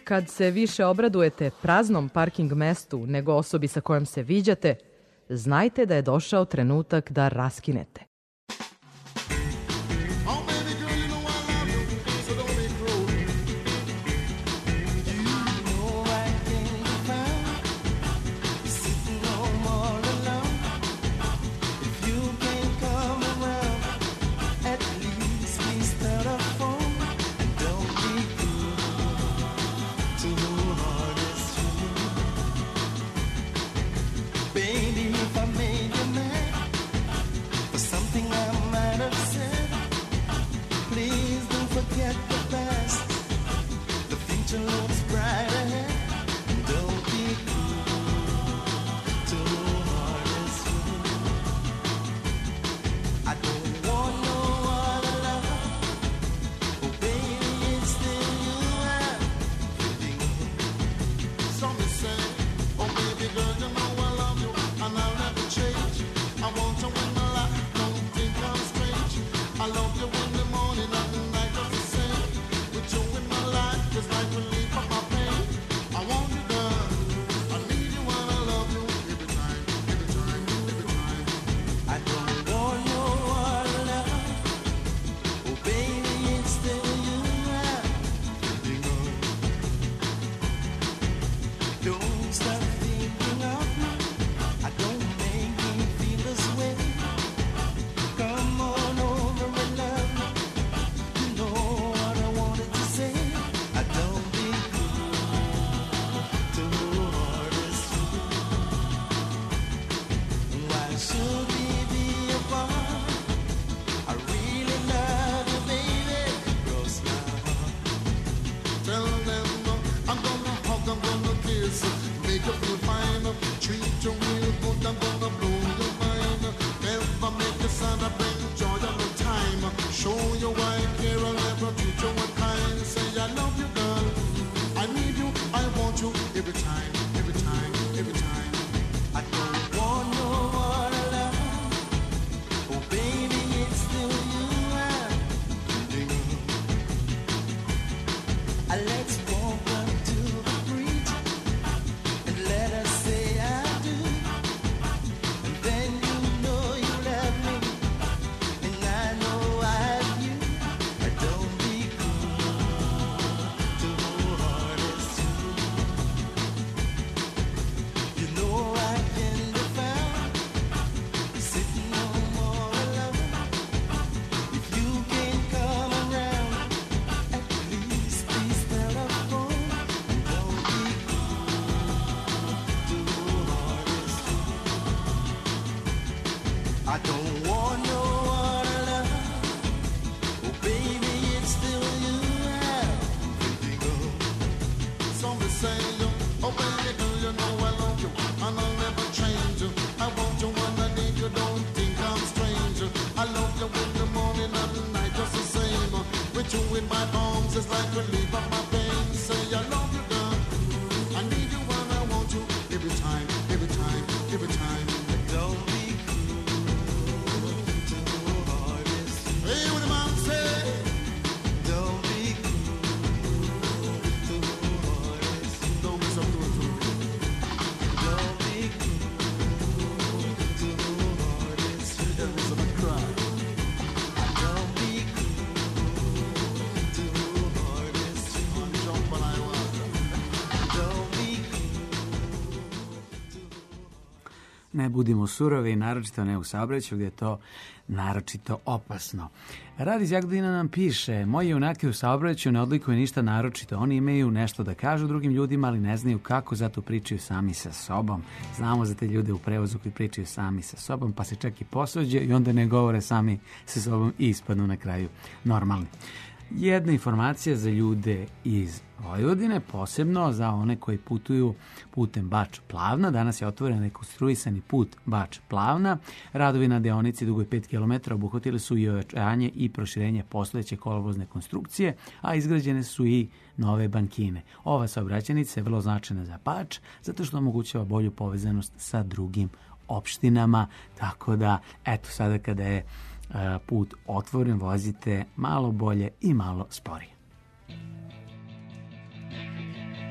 Kad se više obradujete praznom parking mestu nego osobi sa kojom se viđate, znajte da je došao trenutak da raskinete. Ne budimo surovi, naročito ne u saobraćaju gdje je to naročito opasno. Rad iz Jagodina nam piše: moji junaki u saobraćaju ne odlikuju ništa naročito. Oni imaju nešto da kažu drugim ljudima, ali ne znaju kako, zato pričaju sami sa sobom. Znamo za te ljude u prevozu koji pričaju sami sa sobom, pa se čak i posuđe i onda ne govore sami sa sobom i ispadnu na kraju normalni. Jedna informacija za ljude iz Vojvodine, posebno za one koji putuju putem Bač-Plavna. Danas je otvoren rekonstruisani put Bač-Plavna. Radovi na deonici dugoj pet kilometara obuhvatili su i ojačanje i proširenje postojeće kolovozne konstrukcije, a izgrađene su i nove bankine. Ova saobraćajnica je vrlo značajna za Bač, zato što omogućava bolju povezanost sa drugim opštinama, tako da, eto, sada kada je put otvoren, vozite malo bolje i malo sporije.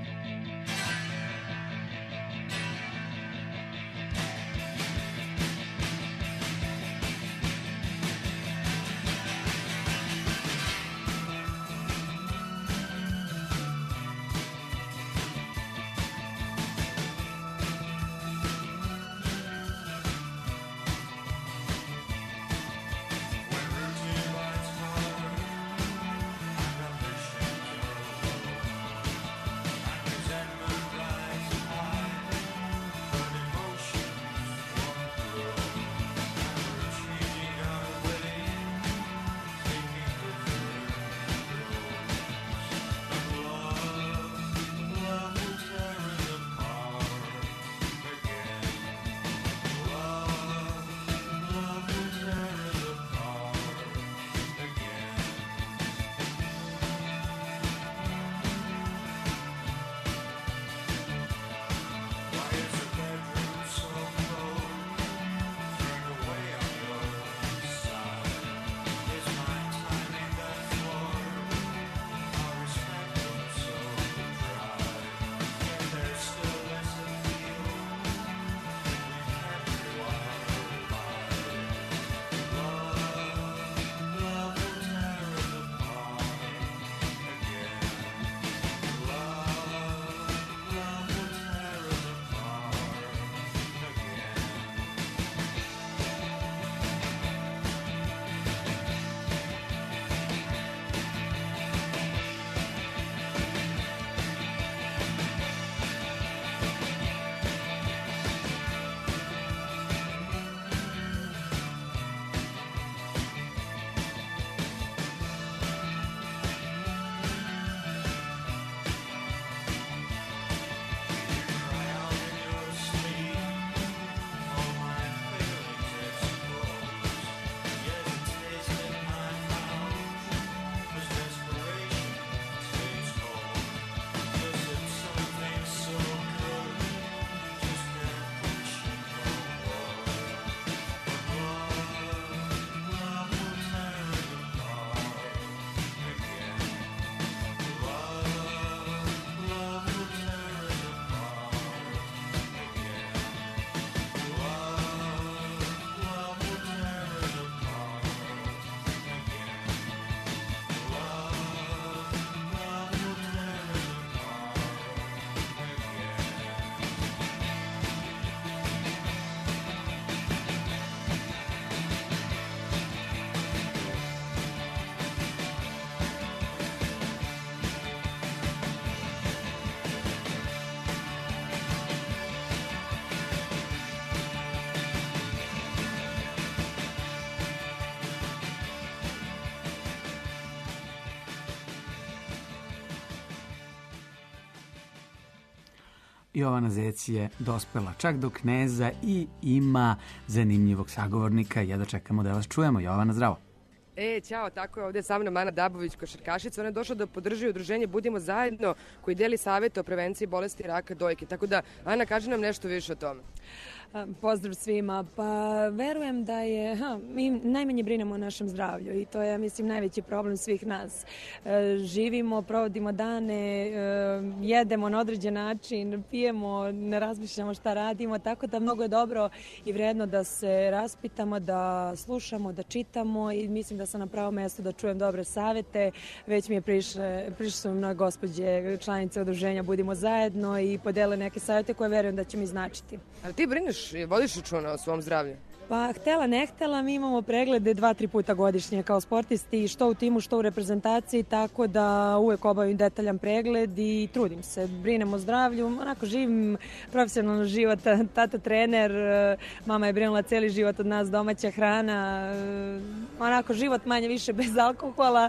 Jovana Zec je dospela čak do kneza i ima zanimljivog sagovornika. Jedva čekamo da vas čujemo. Jovana, zdravo. E, ćao, tako je ovdje sa mnom Ana Dabović, košarkašica. Ona je došla da podrži udruženje Budimo zajedno, koji deli savjete o prevenciji bolesti raka dojke. Tako da, Ana, kaži nam nešto više o tome. Pozdrav svima. Pa verujem da je, ha, mi najmanje brinemo o našem zdravlju i to je, mislim, najveći problem svih nas. E, živimo, provodimo dane, e, jedemo na određen način, pijemo, ne razmišljamo šta radimo, tako da mnogo je dobro i vredno da se raspitamo, da slušamo, da čitamo i mislim da sam na pravom mjestu da čujem dobre savjete. Već mi je prišle, prišle su mnoge gospođe, članice udruženja Budimo zajedno i podele neke savjete koje verujem da će mi značiti. Ali ti brineš, vodiš računa o svom zdravlju? Pa htela ne htela, mi imamo preglede dva, tri puta godišnje kao sportisti, što u timu, što u reprezentaciji, tako da uvek obavim detaljan pregled i trudim se, brinem o zdravlju, onako živim profesionalno život, tata trener, mama je brinula cijeli život od nas, domaća hrana, onako život manje više bez alkohola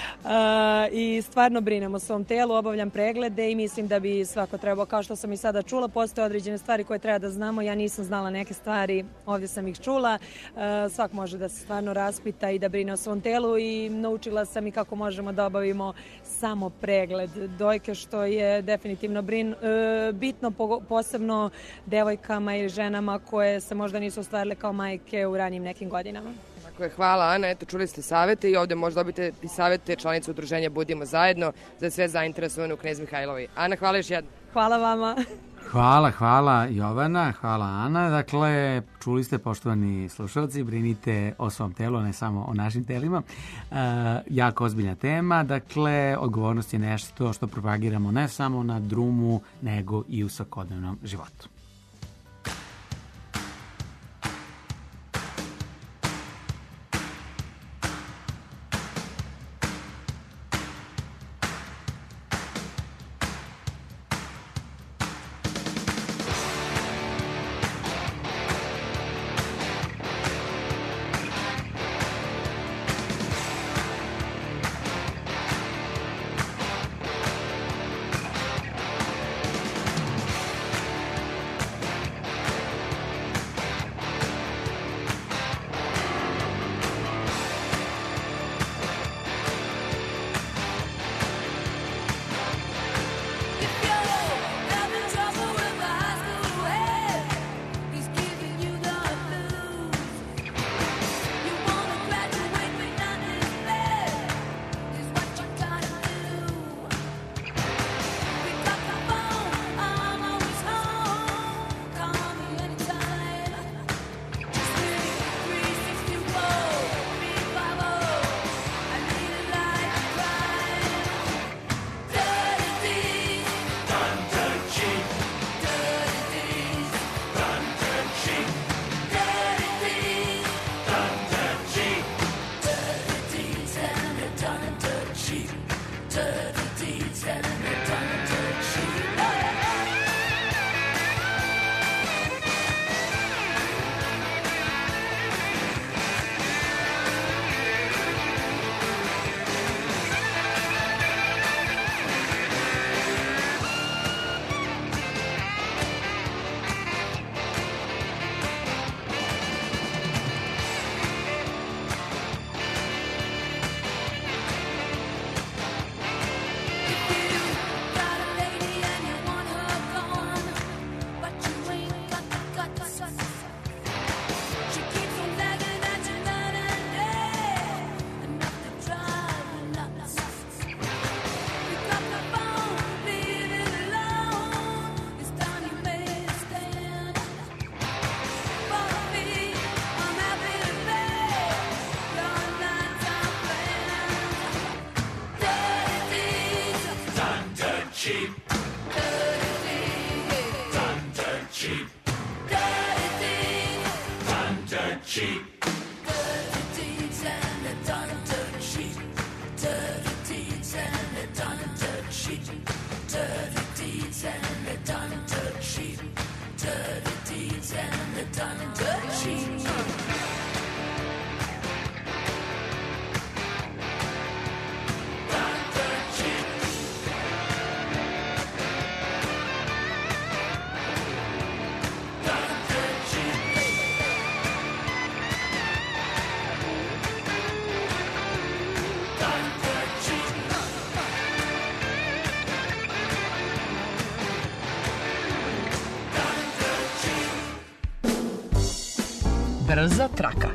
i stvarno brinem o svom telu, obavljam preglede i mislim da bi svako trebao, kao što sam i sada čula, postoje određene stvari koje treba da znamo, ja nisam znala neke stvari, ovdje sam ih čula, svak može da se stvarno raspita i da brine o svom telu i naučila sam i kako možemo da obavimo samo pregled dojke, što je definitivno brin, bitno posebno devojkama ili ženama koje se možda nisu ostvarile kao majke u ranijim nekim godinama. Tako je, hvala Ana, eto čuli ste savjete i ovdje možda dobite i savjete članice udruženja Budimo zajedno za sve zainteresovane u Knez Mihajlovi. Ana, hvala još jednom. Hvala vama. Hvala, hvala Jovana, hvala Ana. Dakle, čuli ste, poštovani slušalci, brinite o svom telu, ne samo o našim telima. E, jako ozbiljna tema. Dakle, odgovornost je nešto što propagiramo ne samo na drumu, nego i u svakodnevnom životu. Brza traka.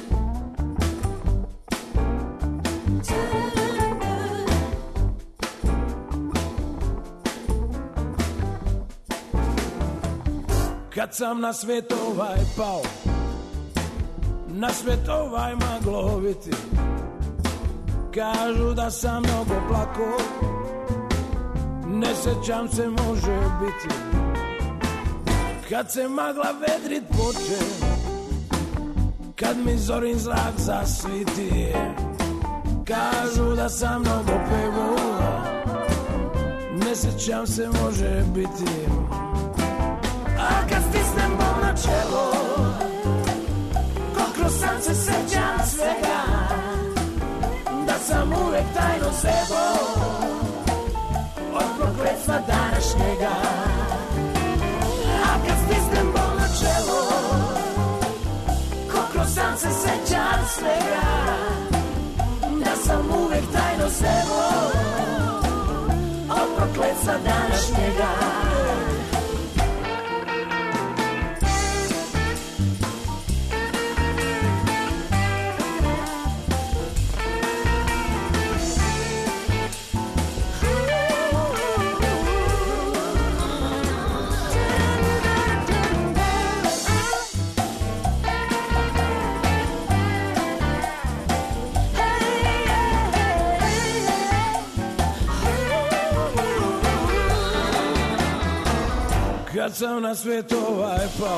Kad sam na svet ovaj pao, na svet ovaj magloviti, kažu da sam mnogo plako, ne sećam se, može biti. Kad se magla vedrit poče, kad mi zorin zrak zasviti, kažu da sam mnogo pevo, ne sećam se, može biti. A kad stisnem bol na čelo, ko kroz san se sećam svega, da sam uvek tajno sebo od prokletstva današnjega. A kad stisnem bol na čelo, ko kroz san se sećam svega, da sam uvek tajno sebo od prokletstva današnjega. Kad sam na svet ovaj pao,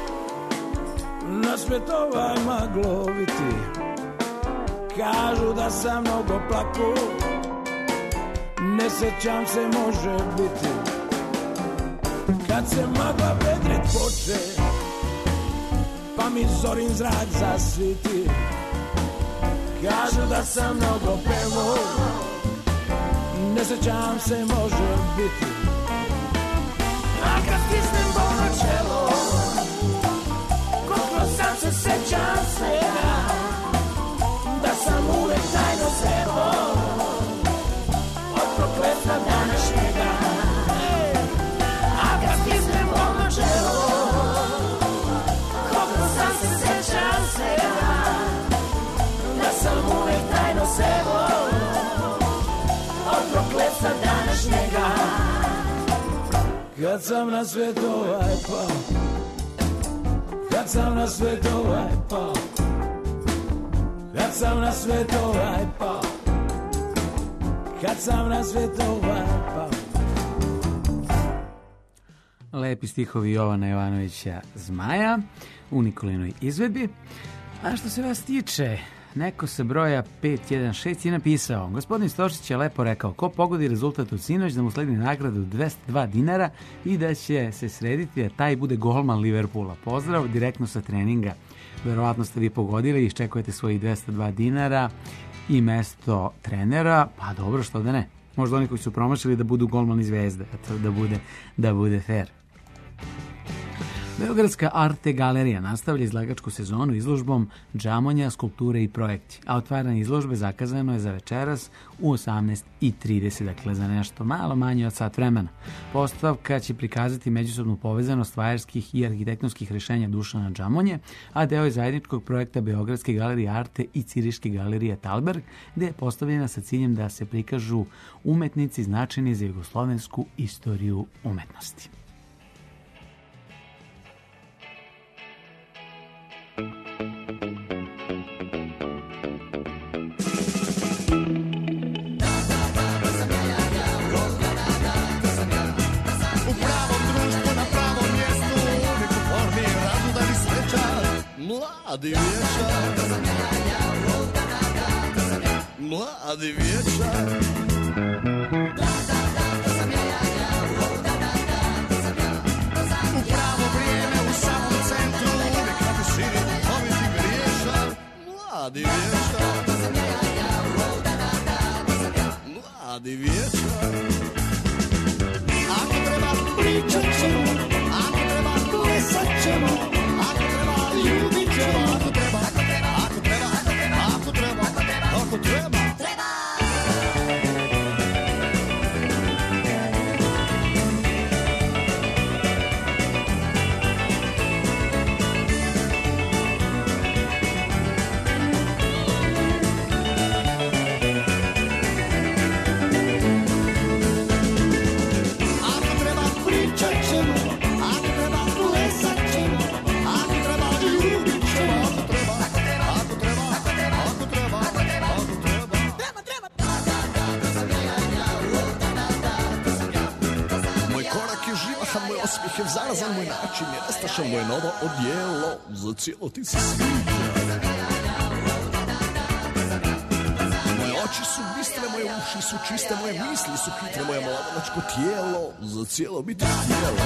na svet ovaj magloviti, kažu da sam mnogo plako, ne sećam se, može biti. Kad se magla vedrit poče, pa mi zorin zrak zasviti, kažu da sam mnogo pevo, ne sećam se, može biti. A kad stisnem bol na čelo, ko kroz san se sećam svega, da sam uvek tajno sebo od prokletstva današnjega. A kad stisnem bol na čelo, ko kroz san se sećam svega, da sam uvek tajno sebo od prokletstva današnjega. Kad sam na svet ovaj pao, kad sam na svet ovaj pao, kad sam na svet ovaj pao, kad sam na svet ovaj pao. Lepi stihovi Jovana Jovanovića Zmaja u Nikolinoj izvedbi. A što se vas tiče, neko sa broja pet jedan šest je napisao: gospodin Stošić je lepo rekao, ko pogodi rezultat od sinoć da mu sledi nagradu dvesta dva dinara i da će se srediti da taj bude golman Liverpoola. Pozdrav direktno sa treninga. Verovatno ste vi pogodili i iščekujete svojih dvesta dva dinara i mesto trenera. Pa dobro, što da ne. Možda oni koji su promašili da budu golmani Zvezde, da bude, da bude fair. Beogradska Arte galerija nastavlja izlagačku sezonu izložbom džamonja, skulpture i projekti, a otvaranje izložbe zakazano je za večeras u osamnaest i trideset, dakle za nešto malo manje od sat vremena. Postavka će prikazati međusobnu povezanost vajarskih i arhitektonskih rešenja Dušana Džamonje, a deo je zajedničkog projekta Beogradske galerije Arte i Ciriške galerije Talberg, gde je postavljena sa ciljem da se prikažu umetnici značajni za jugoslovensku istoriju umetnosti. Mladi vječar, mladi vječar. U pravo vrijeme, u samom centru, uvijek na tišini, povijek griješar. Mladi vječar, mladi vječar. Ako treba pričat ćemo, ako treba plesat ćemo, ako treba ljubit ćemo, ako treba, ako treba, ako treba, ako treba, ako treba, treba. je zarazan moj način, je nestašan moje novo odjelo, za cijelo ti se sviđa. Moje oči su bistre, moje uši su čiste, moje misli su hitre, moje mladonačko tijelo, za cijelo bi ti htjelo.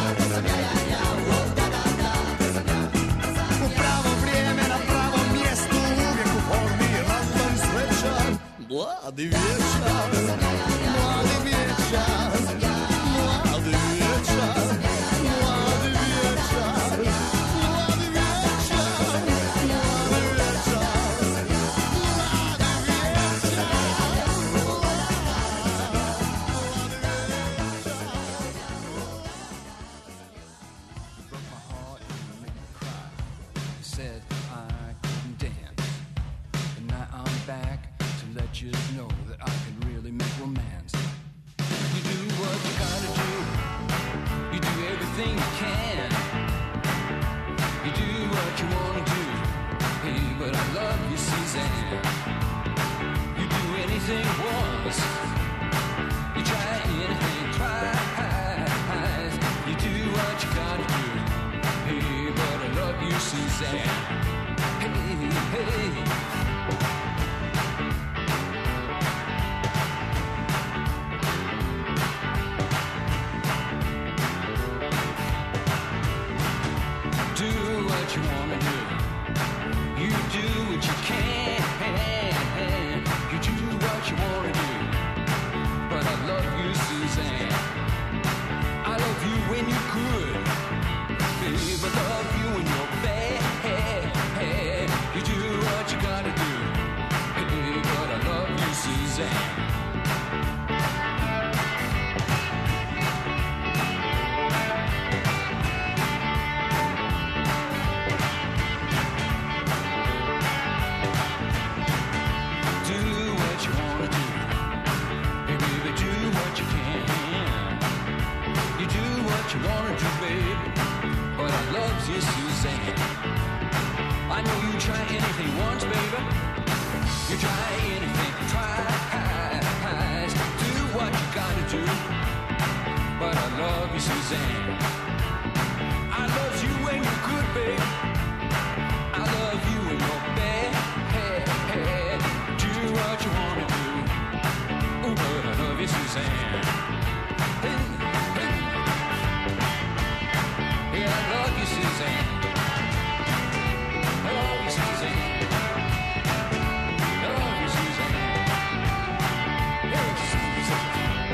U pravo vrijeme, na pravom mjestu, uvijek u formi, random srećan, mladi vječan, mladi vječan, mladi vječan, mladi vječan, mladi vječan, mladi vječan, Said I couldn't dance, and now I'm back to let you know that I can really make romance. You do what you gotta do, you do everything you can, you do what you wanna do, hey, but I love you, Suzanne. You do anything once, you try anything twice, you do what you gotta do, hey, but I love you, Suzanne. Hey, hey. Do what you wanna do. You do what you can. You do what you wanna do. But I love you, Suzanne. I love you when you're good. Babe, I love you when you're bad. You do what you gotta do. Hey, but I love you, Suzanne. Do what you wanna do. Hey, baby, do what you can. You do what you wanna do, baby. But I love you, Suzanne. I know you try anything once, baby. You try anything twice. Do what you gotta do. But I love you, Suzanne. I love you when you're good, baby. I love you when you're bad. Do what you wanna do. Oh, but I love you, Suzanne. Hey, hey. Yeah, I love you, Suzanne. I love you, Suzanne. I love you, Suzanne. Hey, Suzanne.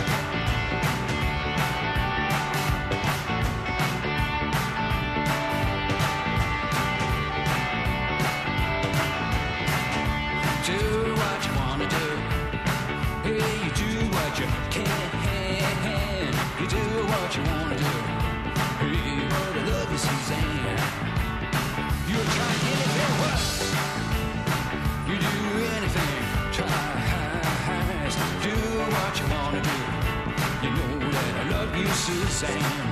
Do what you wanna do. Hey, you do what you can. You do what you wanna do. Hey, but I love you, Suzanne. You'll try anything once. You do anything twice. Do what you wanna do. You know that I love you, Suzanne.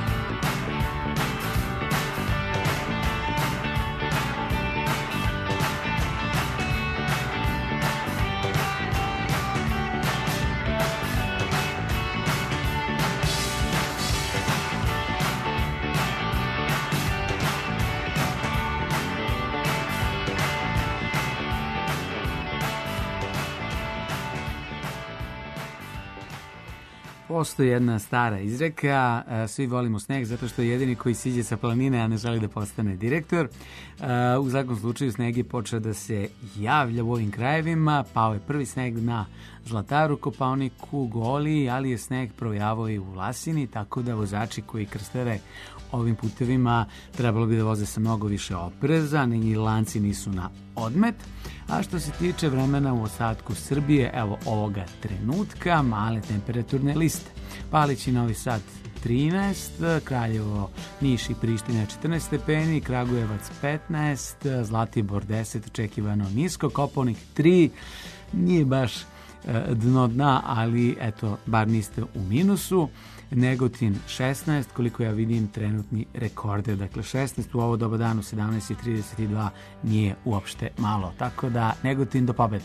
Postoji jedna stara izreka, svi volimo sneg zato što je jedini koji siđe sa planine, a ne želi da postane direktor. U svakom slučaju sneg je počeo da se javlja u ovim krajevima, pao je prvi sneg na Zlataru, Kopaoniku, Goli, ali je sneg provejavao i u Vlasini, tako da vozači koji krstare ovim putevima trebalo bi da voze sa mnogo više opreza, ni lanci nisu na odmet. A što se tiče vremena u ostatku Srbije, evo ovoga trenutka, male temperaturne liste. Palić i Novi Sad trinaest, Kraljevo, Niš i Priština četrnaest stepeni, Kragujevac petnaest, Zlatibor deset, očekivano nisko, Kopaonik tri, nije baš dno dna, ali eto, bar niste u minusu. Negotin šesnaest, koliko ja vidim trenutni rekorder, dakle šesnaest u ovo doba danu, sedamnaest i trideset dva nije uopšte malo, tako da Negotin do pobede.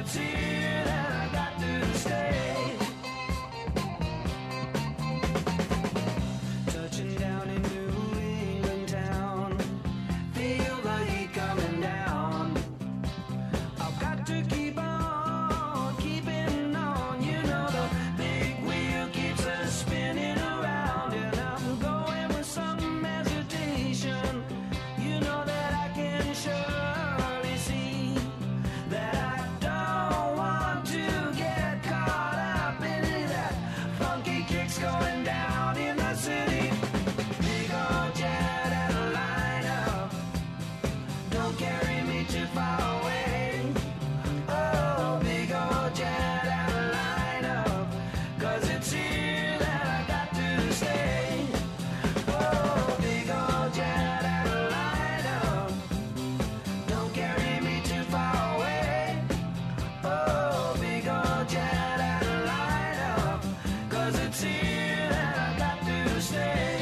it's here that I got to stay. Touching down in New England town, feel the heat coming down. I've got to keep on, keeping on. You know the big wheel keeps us spinning around, and I'm going with some hesitation. You know that I can surely see that I don't want to get caught up in any of that funky kicks going down in the city. Big old jet and a lineup, don't carry me too far away. Oh, big old jet and a lineup, 'cause it's here that I got to stay. Oh, big old jet and a lineup, don't carry me too far away. Oh, big old jet and a lineup, 'cause it's here that I got to stay.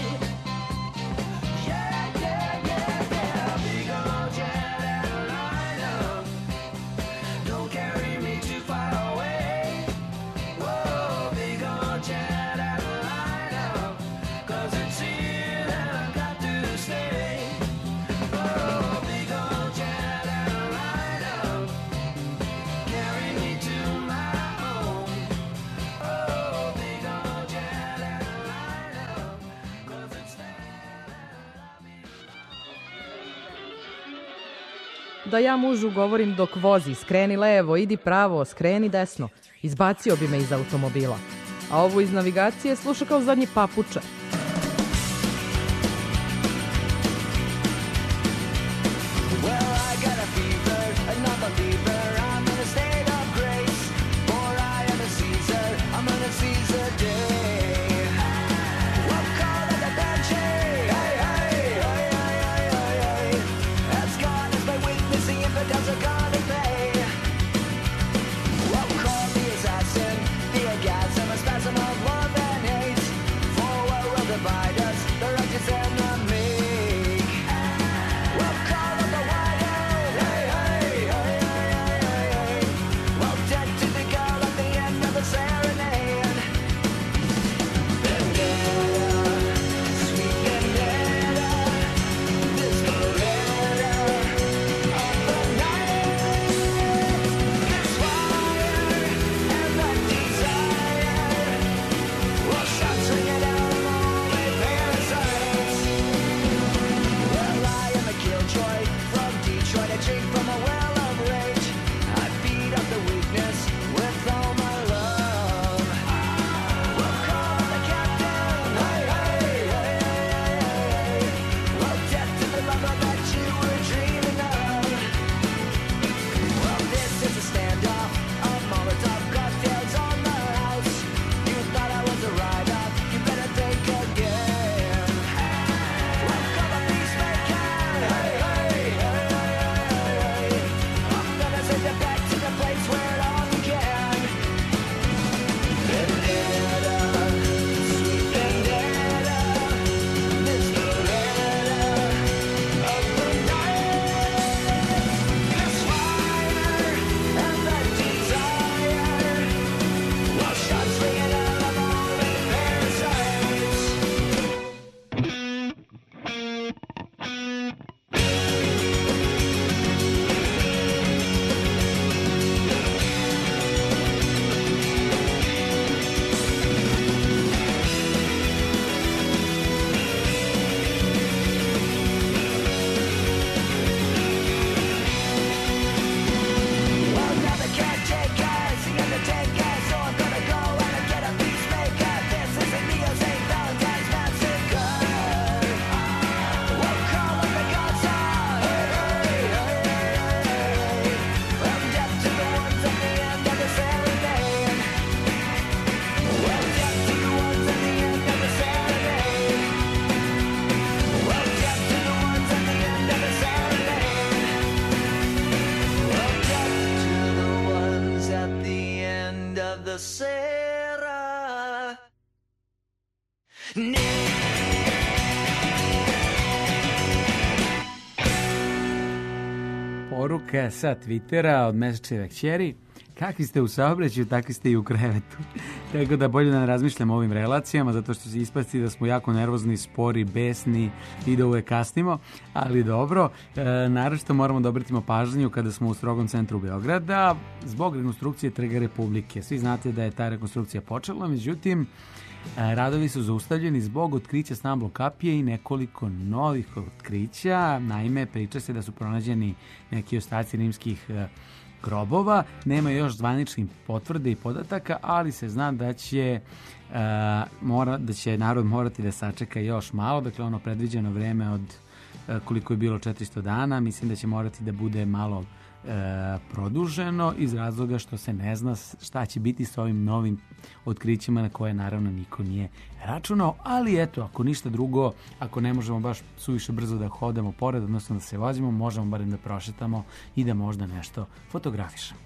Yeah, yeah, yeah, yeah, big old jet and a lineup, don't carry me too far away. Whoa, big old jet and a lineup, 'cause it's here that I got to stay. Oh, big old jet and a lineup, carry me to my home. Oh, big old jet and a lineup, 'cause it's Da ja mužu govorim dok vozi, skreni levo, idi pravo, skreni desno, izbacio bi me iz automobila. A ovu iz navigacije sluša kao zadnji papuča. Well, I got a fever, another fever. I'm in a state of grace, for I am a Caesar. I'm in a Caesar day. We'll call it a banshee. Hey, hey, hey, hey, hey, hey, hey. As God is my witness, the infidels are gonna pay. We'll call the assassin, the orgasm, a spasm of love and hate. For what will divide us, the righteous and the meek? We'll call it the wild, hey, hey, hey, hey, hey, hey, hey. Well, dead to the girl at the end of the serenade. Vendetta, sweet vendetta, this Loretta of the night. This fire and that desire, well, shots ringing out of all my parasites. Well, I am a killjoy from Detroit, a drink from a well of rage. I beat up the weakness with all my love. We'll call the captain, hey, hey, hey, hey, hey. Well, death to the lover that you were dreaming of. Well, this is a standoff of Molotov cocktails on the house. You thought I was a write-off, you better think again. We'll call a peacemaker, hey, hey, hey, hey, hey, hey. I'm gonna send you back to the place where it all began. Vendetta, sweet vendetta, this Loretta of the night. This fire and that desire, well, shots ringing out of all the parasites. Well, now they can't take us, the undertaker, so I'm gonna go out and get a peacemaker. This is a Neo Saint Valentine's massacre. We'll call it the Godson, hey, hey, hey, hey, hey. Well, death to the ones at the end of the serenade. Well, death to the ones at the end of the serenade. Well, death to the ones at the end of the serenade. Well, death to the ones at the end of the Sarah. Poruka sa Twittera od mesečeve kćeri Kakvi ste u saobraćaju, takvi ste i u krevetu. Tako da bolje da ne razmišljamo o ovim relacijama, zato što će ispasti da smo jako nervozni, spori, besni i da uvek kasnimo, ali dobro. E, naročito moramo da obratimo pažnju kada smo u strogom centru Beograda zbog rekonstrukcije Trga Republike. Svi znate da je ta rekonstrukcija počela, međutim, radovi su zaustavljeni zbog otkrića Stamblo kapije i nekoliko novih otkrića. Naime, priča se da su pronađeni neki ostaci rimskih grobova. Nema još zvaničnih potvrde i podataka, ali se zna da će, uh, mora, da će narod morati da sačeka još malo. Dakle, ono predviđeno vreme od uh, koliko je bilo četiristo dana, mislim da će morati da bude malo E, produženo iz razloga što se ne zna šta će biti s ovim novim otkrićima na koje naravno niko nije računao, ali eto, ako ništa drugo, ako ne možemo baš suviše brzo da hodamo pored, odnosno da se vozimo, možemo barem da prošetamo i da možda nešto fotografišemo.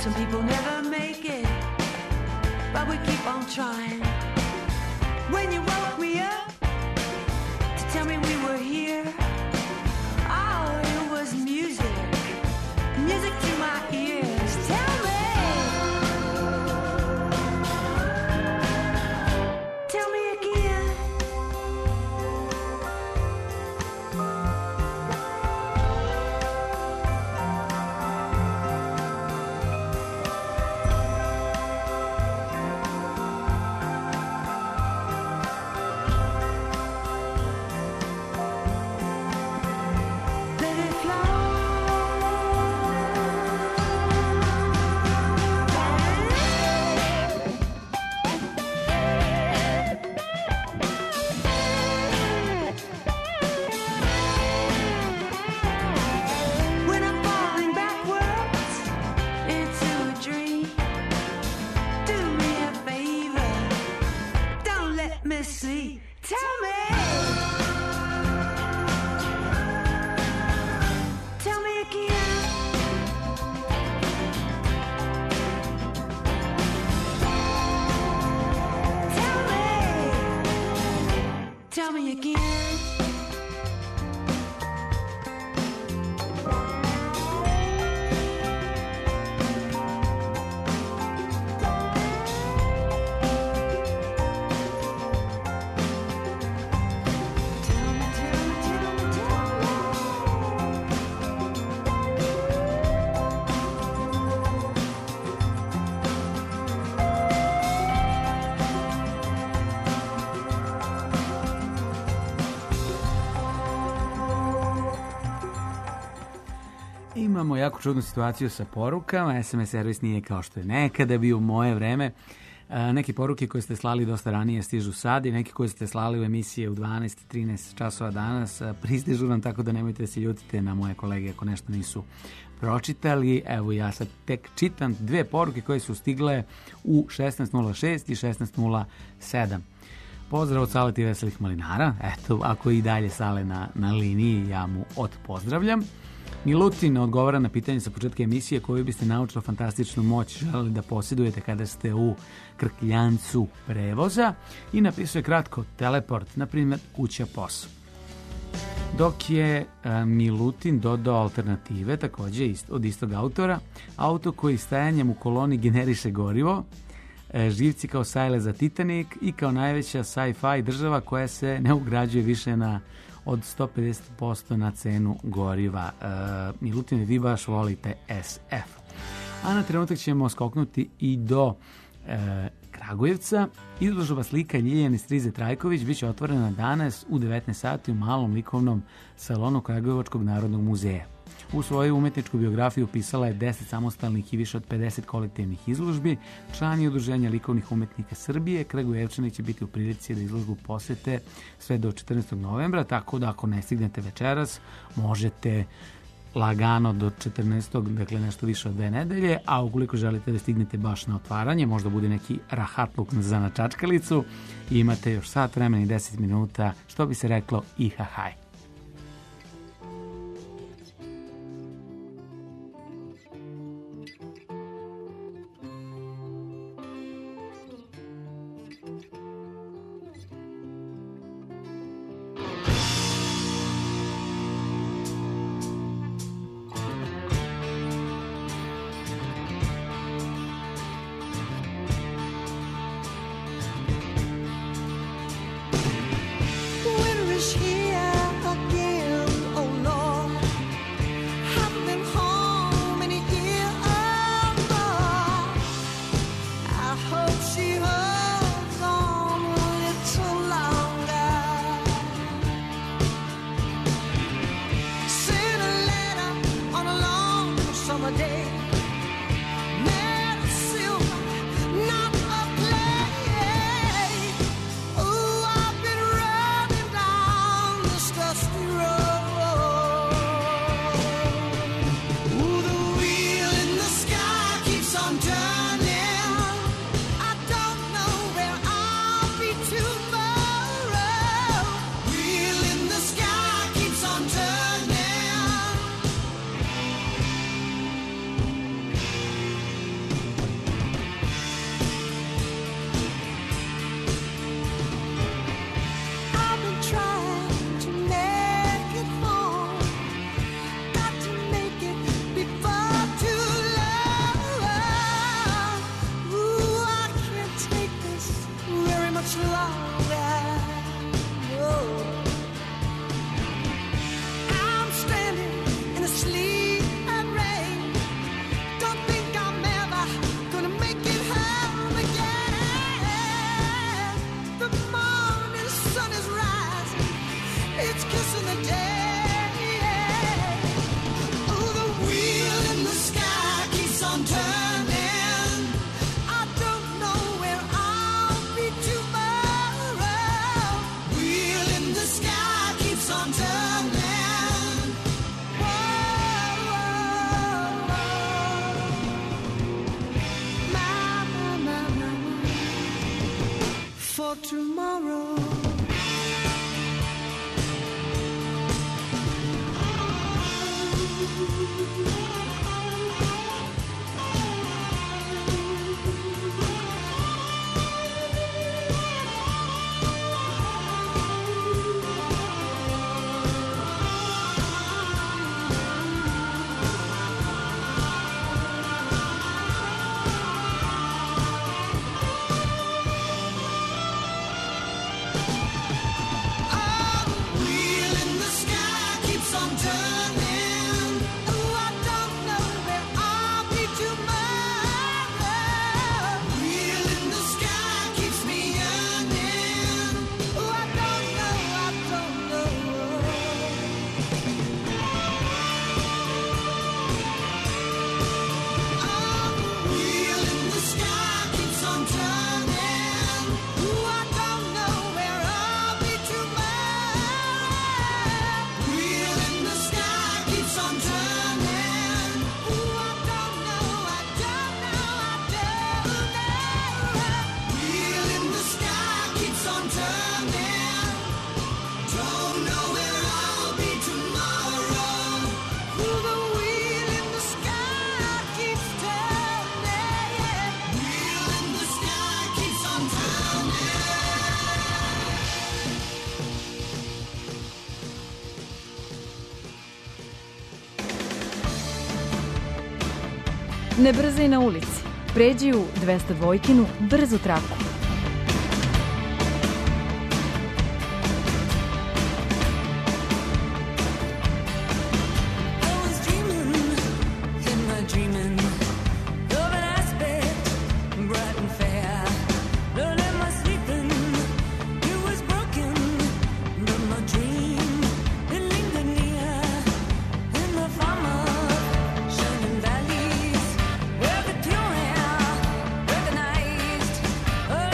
Some people never make it, but we keep on trying. When you woke me up to tell me we were here, oh, it was music, music to my ears. Tell me, tell me again. See, tell me, tell me again. Tell me, tell me again. Imamo jako čudnu situaciju sa porukama. es em es servis nije kao što je nekada bio u moje vreme. Neke poruke koje ste slali dosta ranije stižu sad i neke koje ste slali u emisije u dvanaest i trinaest časova danas pristižu nam, tako da nemojte da se ljutite na moje kolege ako nešto nisu pročitali. Evo ja sad tek čitam dve poruke koje su stigle u šesnaest nula šest i šesnaest nula sedam. Pozdrav od Saleta i Veselih malinara. Eto, ako i dalje Sale na, na liniji, ja mu odpozdravljam. Milutin odgovara na pitanje sa početka emisije koju biste naučilo fantastičnu moć želeli da posjedujete kada ste u krkljancu prevoza i napisuje kratko teleport, na primjer kuća posao. Dok je a, Milutin dodao alternative, također ist, od istog autora, auto koji stajanjem u koloni generiše gorivo, a, živci kao sajle za Titanic i kao najveća sci-fi država koja se ne ugrađuje više na od sto pedeset posto na cenu goriva. E, Milutine, vi baš volite es ef. A na trenutak ćemo skoknuti i do e, Kragujevca. Izložba slika Ljiljane Strize Trajković biće otvorena danas u devetnaest sati u malom likovnom salonu Kragujevačkog narodnog muzeja. U svoju umetničku biografiju pisala je deset samostalnih i više od pedeset kolektivnih izložbi. Član je Udruženja likovnih umetnika Srbije. Kragujevčani će biti u prilici da izložbu posete sve do četrnaestog novembra, tako da ako ne stignete večeras, možete lagano do četrnaestog, dakle nešto više od dve nedelje, a ukoliko želite da stignete baš na otvaranje, možda bude neki rahatluk za na čačkalicu, imate još sat vremena i deset minuta, što bi se reklo i hahaj. tomorrow. Ne brzaj na ulici. Pređi u dvesta dvojkinu brzu traku. Recognized, oh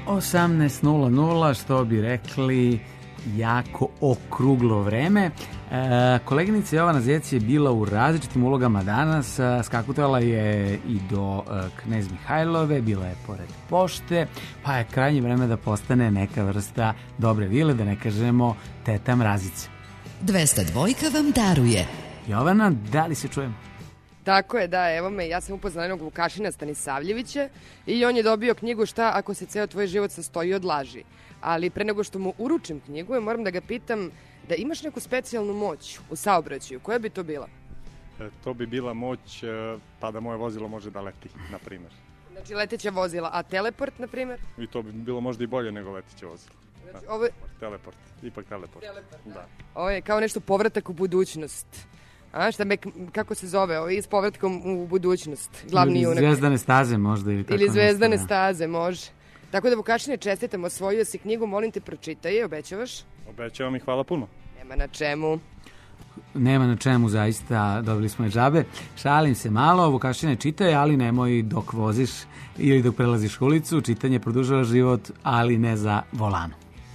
osamnaest nula nula, što bi rekli jako okruglo vreme. E, koleginica Jovana Zec je bila u različitim ulogama danas, skakutala je i do e, Knez Mihajlove, bila je pored pošte, pa je krajnje vreme da postane neka vrsta dobre vile, da ne kažemo teta Mrazice. dvesta dva vam daruje. Jovana, da li se čujemo? Tako je, da, evo me, ja sam upoznala jednog Vukašina Stanisavljevića i on je dobio knjigu Šta ako se ceo tvoj život sastoji od laži. Ali pre nego što mu uručim knjigu, ja moram da ga pitam da imaš neku specijalnu moć u saobraćaju. Koja bi to bila? E, to bi bila moć e, pa da moje vozilo može da leti, na primjer. Znači leteća vozila, a teleport, na primjer? I to bi bilo možda i bolje nego leteće vozilo. Znači, ovo... Teleport, ipak teleport. Teleport, da. Ovo je kao nešto povratak u budućnost. A šta me, kako se zove, ovo je s povratkom u budućnost, glavni junak. Ili Zvezdane staze možda. Ili, tako ili Zvezdane nešto, staze, može. Tako da, Vukašine, čestitam, osvojio si knjigu, molim te, pročitaj je, obećavaš? Obećavam i hvala puno. Nema na čemu. Nema na čemu, zaista, dobili smo je džabe. Šalim se malo, Vukašine, čitaj, ali nemoj dok voziš ili dok prelaziš ulicu. Čitanje produžava život, ali ne za volanu.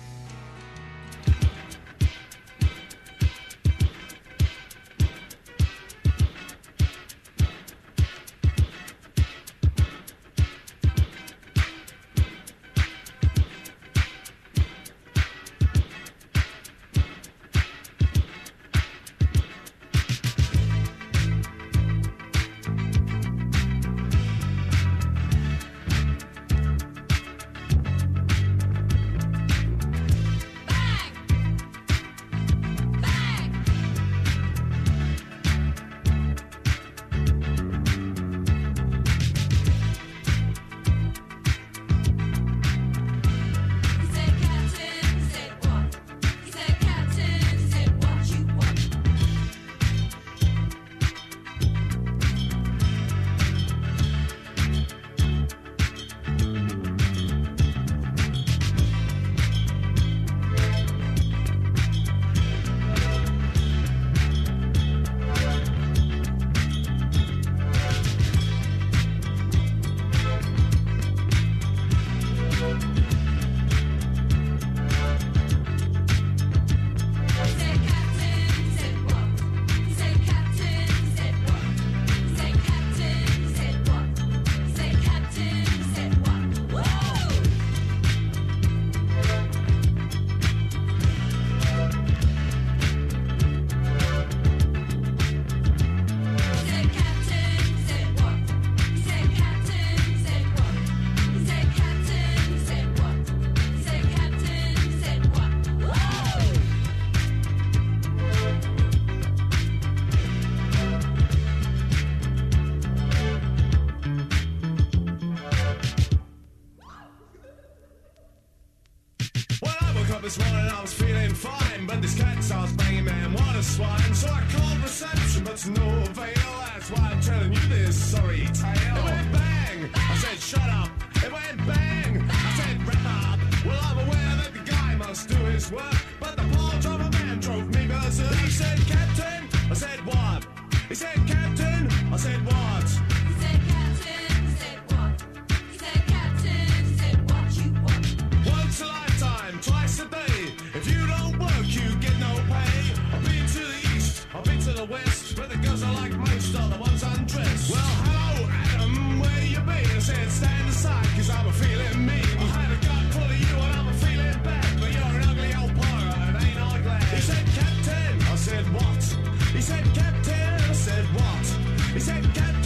This morning I was feeling fine, but this cat starts banging, man, what a swine. So I called reception, but to no avail. That's why I'm telling you this sorry tale. It went bang, I said shut up. It went bang, I said wrap up. Well, I'm aware that the guy must do his work, but the part of a man drove me berserk. He said, Captain, I said what? He said, Captain, I said what? He said, Captain, I said what? He said, Captain, I said what you want. Once a lifetime, twice a day. If you don't work, you get no pay. I've been to the east, I've been to the west, but the girls I like most are the ones undressed. Well, hello, Adam, where you been? I said, stand aside, cause I'm a feeling mean. I had a gut full of you and I'm a feeling bad, but you're an ugly old pirate, ain't I glad? He said, Captain, I said, what? He said, Captain, I said, what? He said, Captain.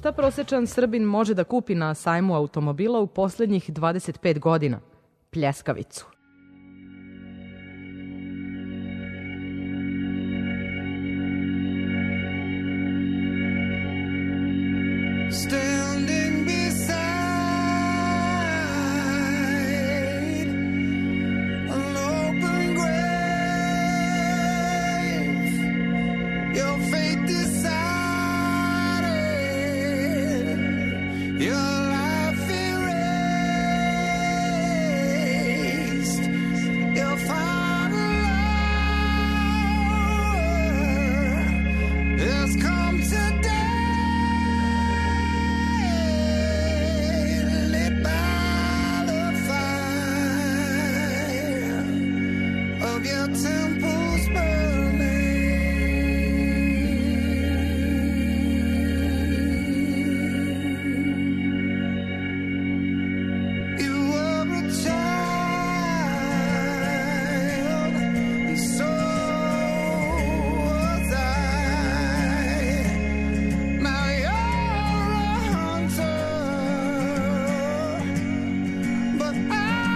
Šta prosečan Srbin može da kupi na sajmu automobila u posljednjih dvadeset pet godina? Pljeskavicu. Standing beside an open grave, your fate decided, your life erased, your final hour has come today. Your temples burning. You were a child, and so was I. Now you're a hunter, but I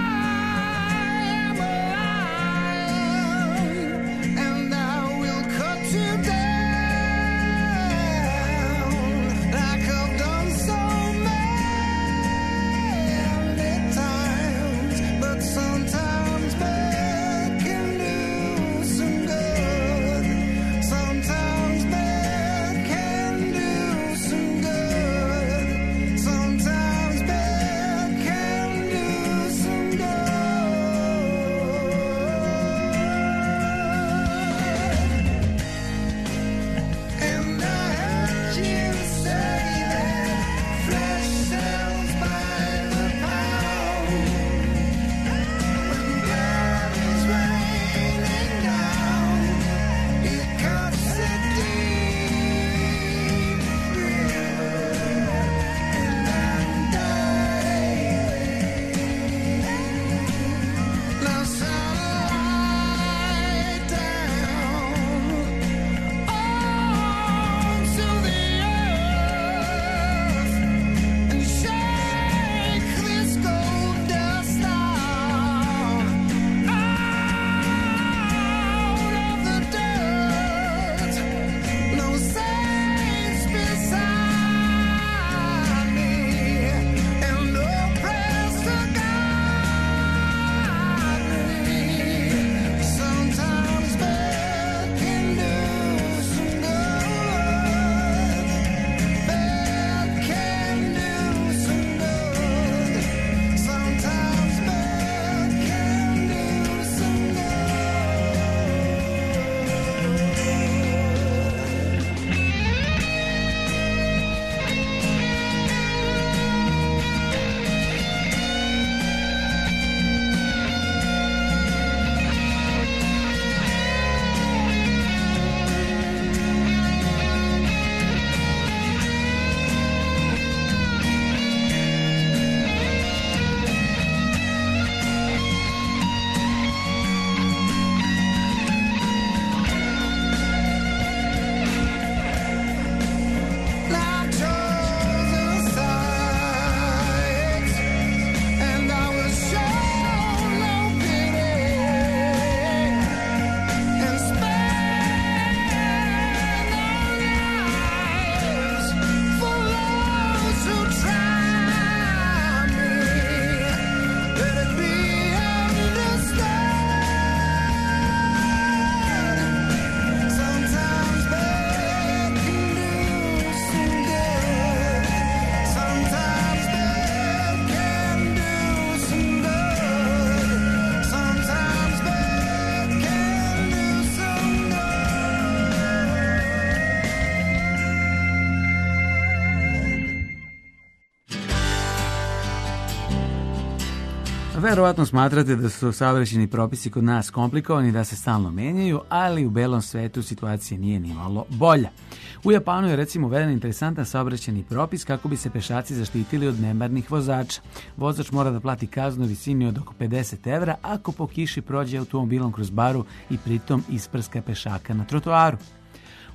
Verovatno smatrate da su saobraćajni propisi kod nas komplikovani, da se stalno menjaju, ali u belom svetu situacija nije ni malo bolja. U Japanu je recimo uveden interesantan saobraćajni propis kako bi se pešaci zaštitili od nemarnih vozača. Vozač mora da plati kaznu u visini od oko pedeset evra ako po kiši prođe automobilom kroz baru i pritom isprska pešaka na trotoaru.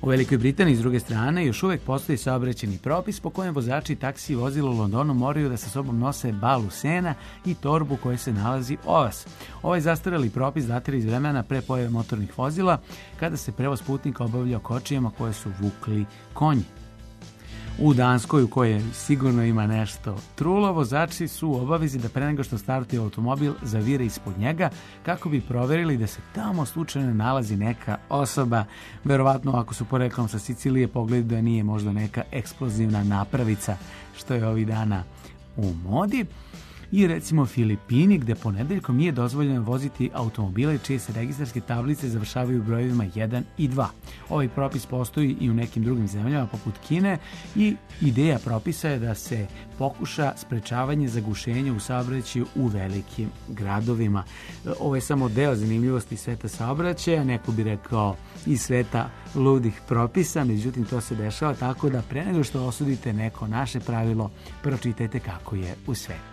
U Velikoj Britaniji, s druge strane, još uvek postoji saobraćajni propis po kojem vozači taksi i vozila u Londonu moraju da sa sobom nose balu sena i torbu koja se nalazi ovas. Ovaj zastareli propis datira iz vremena pre pojave motornih vozila, kada se prevoz putnika obavljao kočijama koje su vukli konji. U Danskoj, u kojoj sigurno ima nešto trulo, vozači su u obavezi da pre nego što startuju automobil zavire ispod njega kako bi proverili da se tamo slučajno nalazi neka osoba. Verovatno, ako su poreklom sa Sicilije, pogledaju da nije možda neka eksplozivna napravica, što je ovih dana u modi. I recimo Filipini, gde ponedeljkom nije dozvoljeno voziti automobile čije se registarske tablice završavaju brojevima jedan i dva. Ovaj propis postoji i u nekim drugim zemljama poput Kine i ideja propisa je da se pokuša sprečavanje zagušenja u saobraćaju u velikim gradovima. Ovo je samo deo zanimljivosti sveta saobraćaja, neko bi rekao i sveta ludih propisa, međutim to se dešava tako da pre nego što osudite neko naše pravilo, pročitajte kako je u svetu.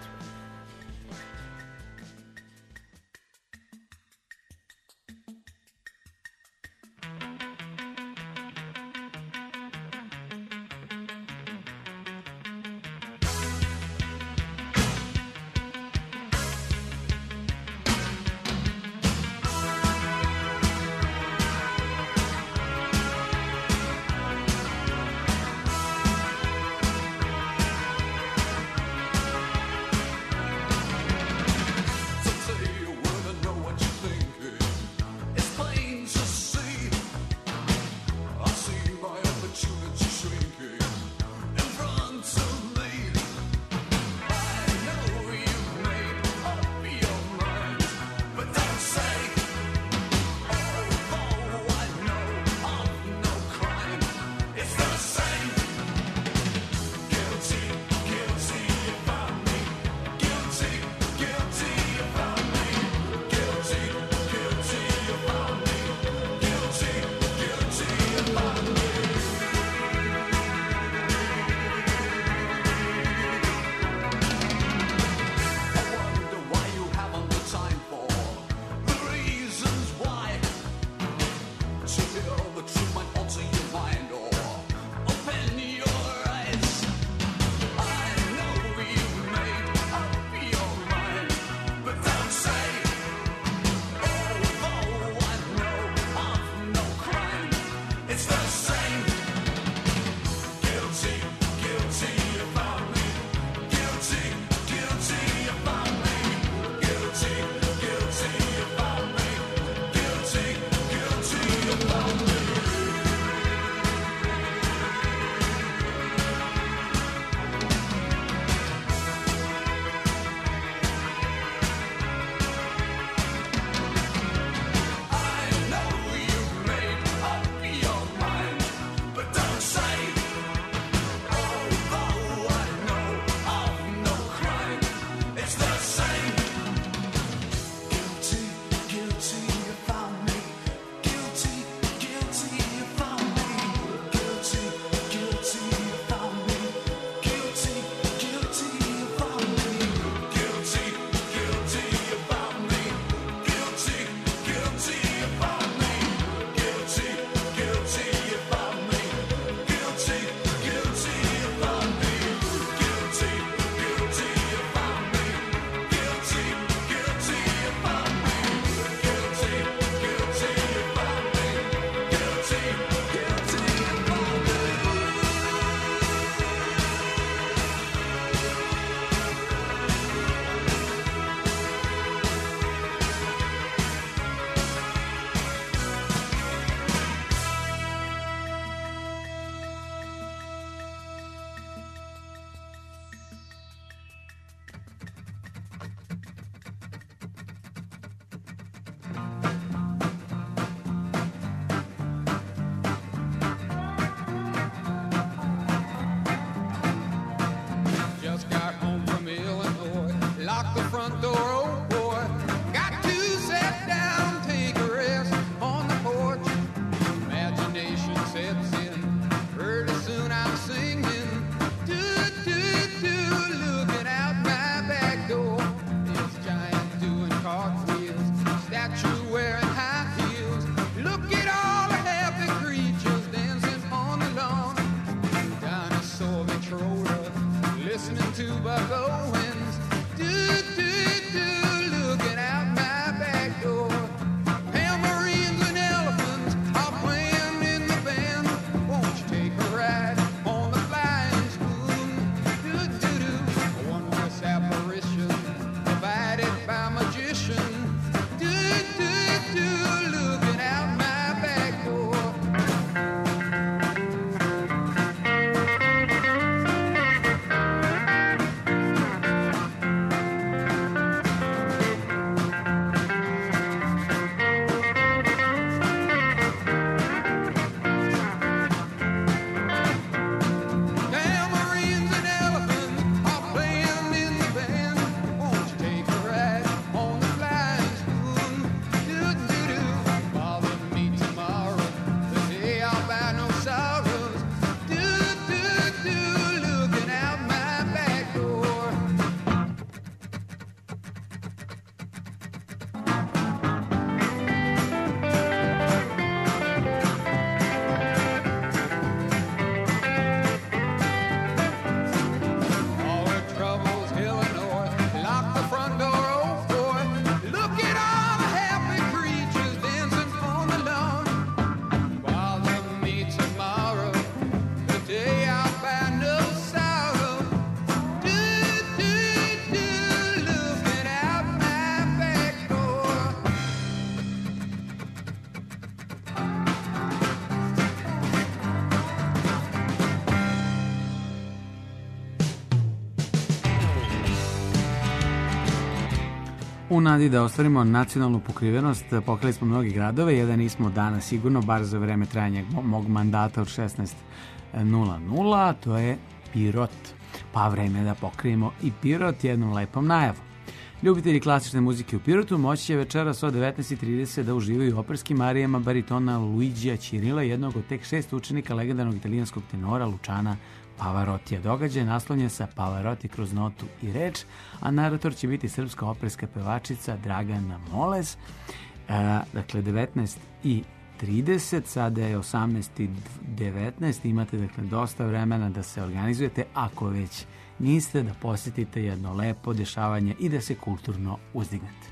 U nadi da ostvarimo nacionalnu pokrivenost, pokrili smo mnogi gradove, jedan nismo danas sigurno, bar za vreme trajanja mog mandata od šesnaest nula nula, to je Pirot. Pa vreme da pokrijemo i Pirot jednom lepom najavom. Ljubitelji klasične muzike u Pirotu moći će večeras od devetnaest i trideset da uživaju u operskim arijama baritona Luigija Ćirila, jednog od tek šest učenika legendarnog italijanskog tenora Luciana Pavarotija. Događaj naslovljen sa Pavarotti kroz notu i reč, a narator će biti srpska operska pevačica Dragana Moles. E, dakle, devetnaest i trideset, sada je osamnaest i devetnaest, imate dakle dosta vremena da se organizujete, ako već niste, da posjetite jedno lepo dešavanje i da se kulturno uzdignete.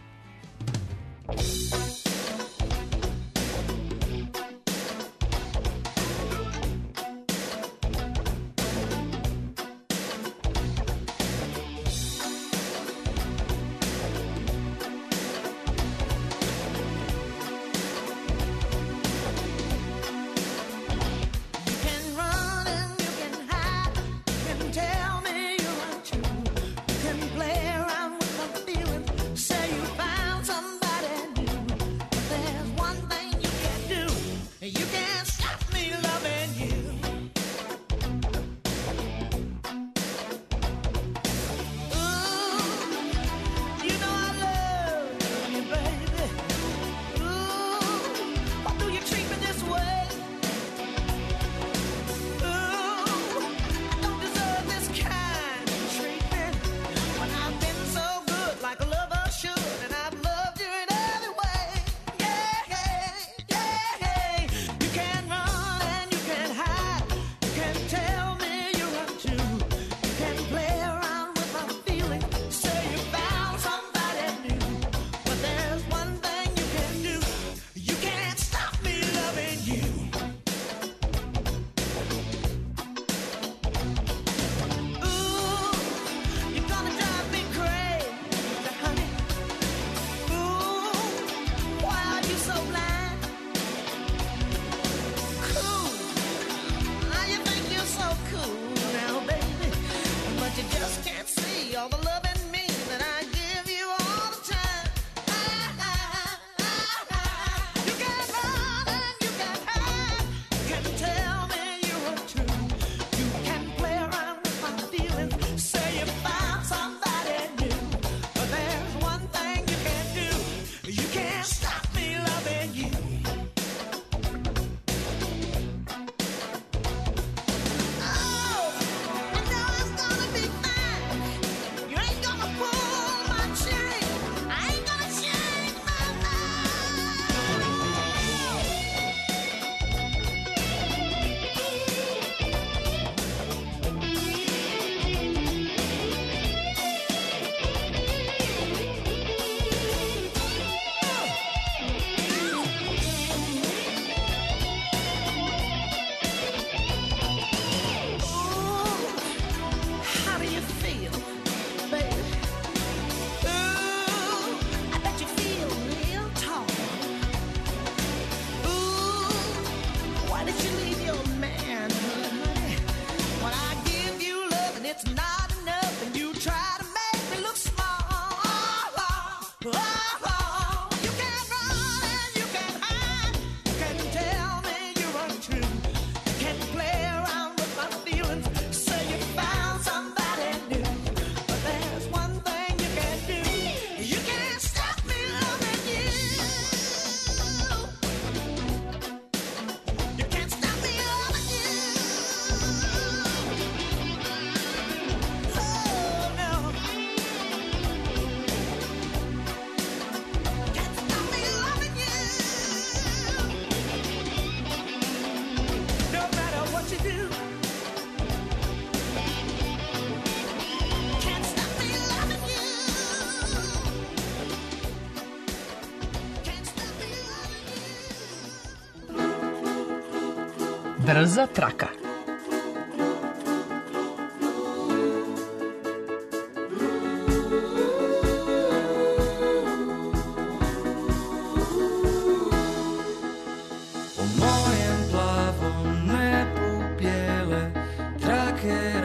Brza traka.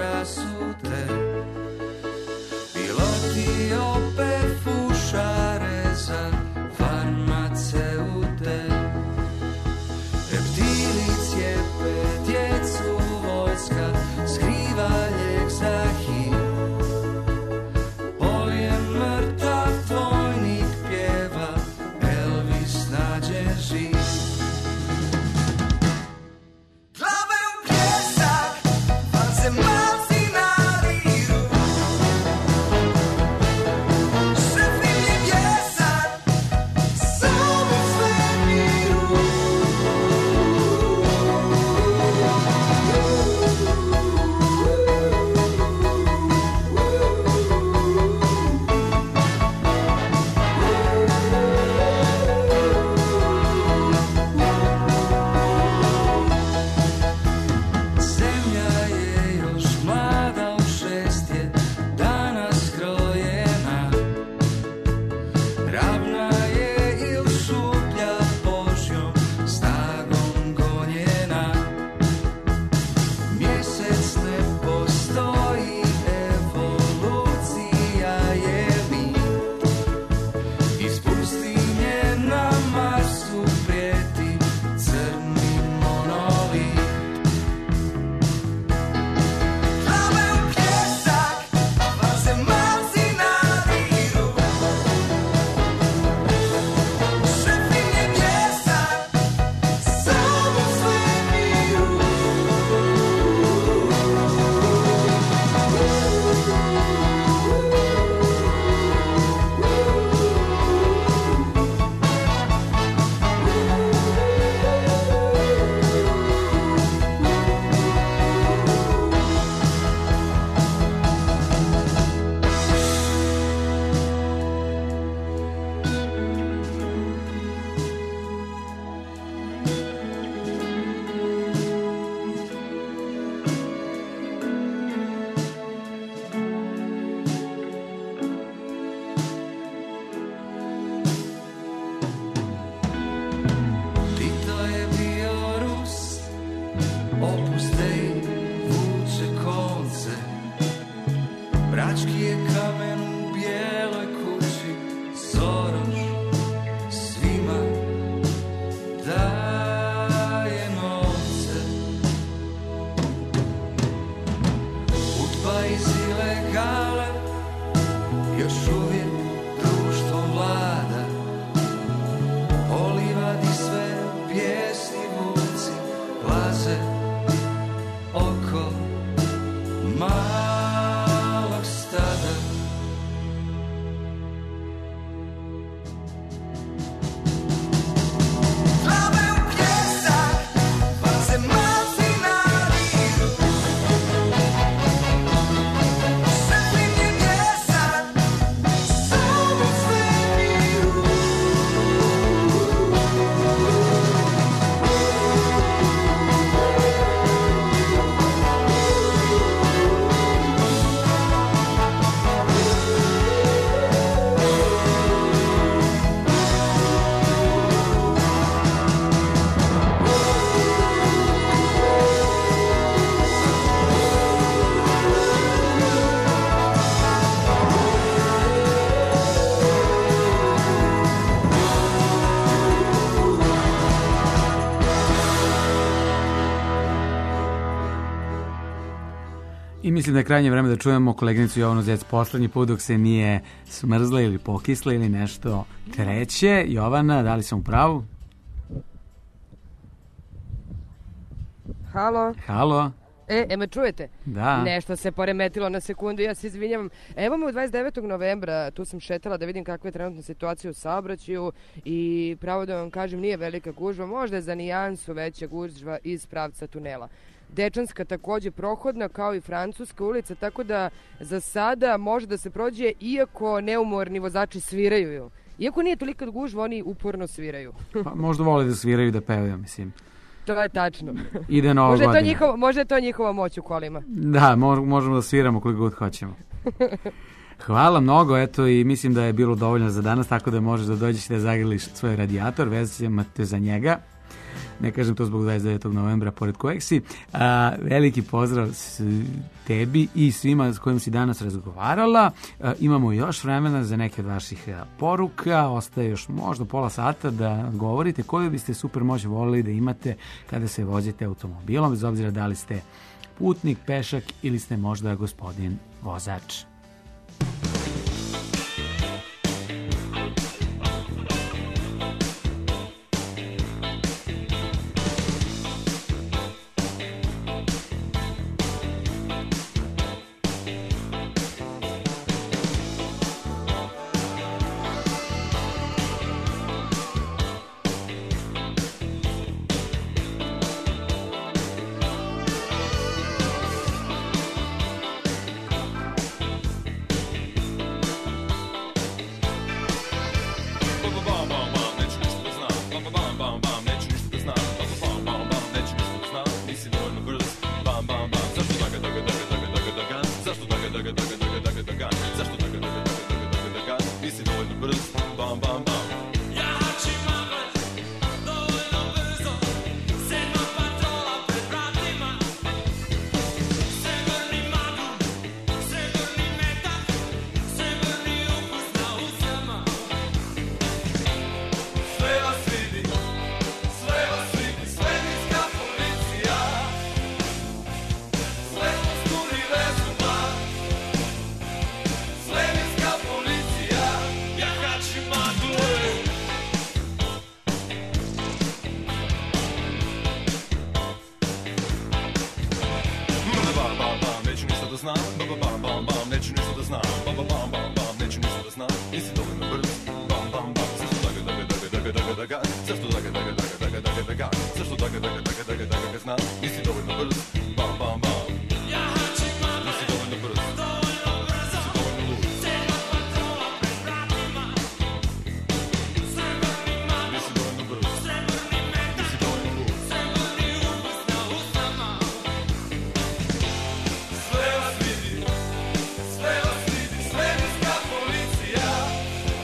Piloti opet fušare kamen u bijeloj kući, Soroš svima daje novce. Udba iz ilegale, još uvijek društvo vlada. Olivadi sve pjesni vuci, laze oko malog stada. Glave u pjesak, baze mazinari, svetlim je mjesak, samo svemiru. I mislim da je krajnje vreme da čujemo koleginicu Jovanu Zec poslednji put dok se nije smrzla ili pokisla ili nešto treće. Jovana, da li sam u pravu? Halo? Halo? E, e, me čujete? Da. Nešto se poremetilo na sekundu, ja se izvinjavam. Evo me u dvadeset devetog novembra, tu sam šetala da vidim kakva je trenutna situacija u saobraćaju i pravo da vam kažem, nije velika gužva, možda je za nijansu veća gužva iz pravca tunela. Dečanska takođe prohodna kao i Francuska ulica, tako da za sada može da se prođe iako neumorni vozači sviraju. Iako nije tolika gužva, oni uporno sviraju. Pa, možda vole da sviraju i da pevaju, mislim. To je tačno. Ide Nova možda godina. Je to njihova, možda je to njihova moć u kolima. Da, možemo da sviramo koliko god hoćemo. Hvala mnogo, eto, i mislim da je bilo dovoljno za danas, tako da možeš da dođeš da zagrliš svoj radijator, vezat te za njega. Ne kažem to zbog dvadeset devetog novembra, pored kojeg si. A, veliki pozdrav s tebi i svima s kojim si danas razgovarala. A, imamo još vremena za neke od vaših a, poruka. Ostaje još možda pola sata da govorite koju biste super moć volili da imate kada se vozite automobilom, bez obzira da li ste putnik, pešak ili ste možda gospodin vozač.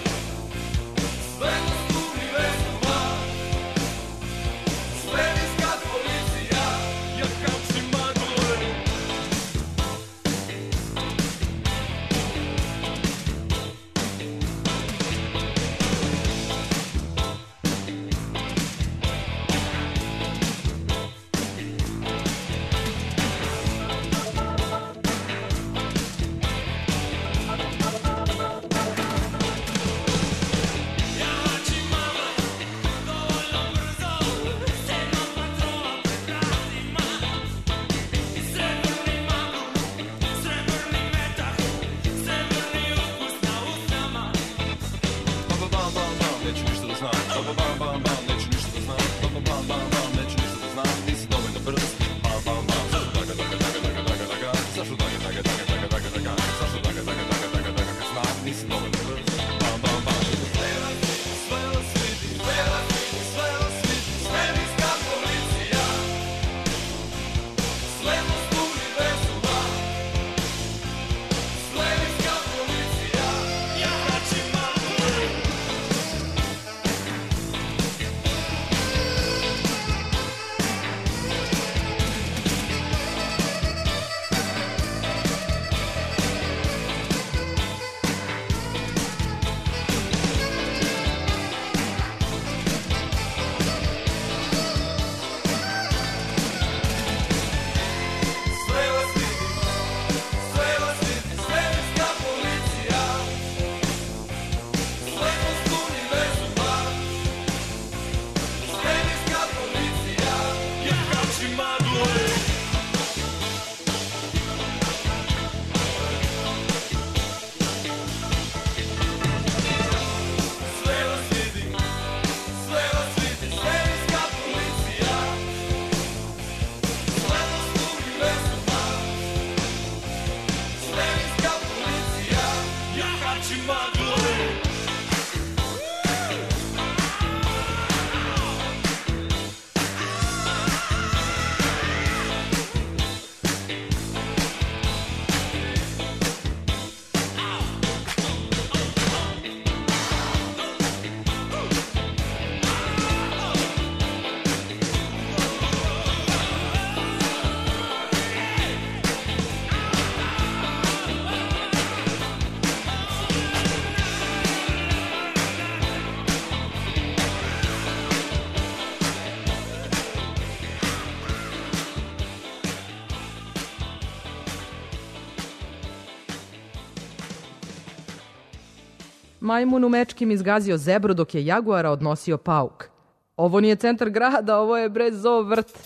Svemirska Majmun u Mečkim izgazio zebru dok je jaguara odnosio pauk. Ovo nije centar grada, ovo je bre zoo vrt.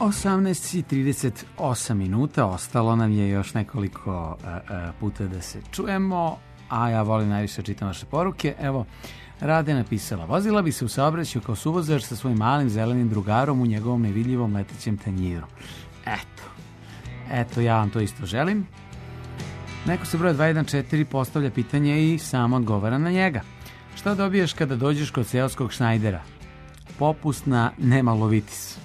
osamnaest i trideset osam minuta, ostalo nam je još nekoliko uh, uh, puta da se čujemo, a ja volim najviše čitam vaše poruke. Evo, Rada je napisala: vozila bi se u saobraćaju kao suvozač sa svojim malim zelenim drugarom u njegovom nevidljivom letećem tanjiru. Eto, eto, ja vam to isto želim. Neko se broj dva jedan četiri postavlja pitanje i samo odgovara na njega. Šta dobiješ kada dođeš kod seoskog šnajdera? Popust na nemalovitis.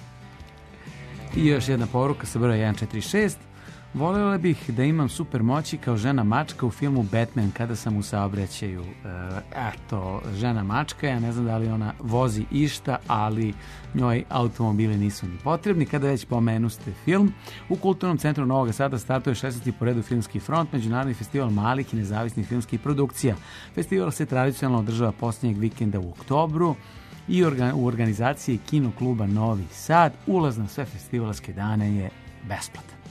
I još jedna poruka sa broja jedan četiri šest. Voljela bih da imam super moći kao žena mačka u filmu Batman kada sam u saobraćaju. E, eto, žena mačka, ja ne znam da li ona vozi išta, ali njoj automobili nisu ni potrebni. Kada već pomenuste film, u Kulturnom centru Novog Sada startuje šestnaesti po redu Filmski front, međunarodni festival malih i nezavisnih filmskih produkcija. Festival se tradicionalno održava posljednjeg vikenda u oktobru i u organizaciji Kino kluba Novi Sad. Ulaz na sve festivalske dane je besplatan.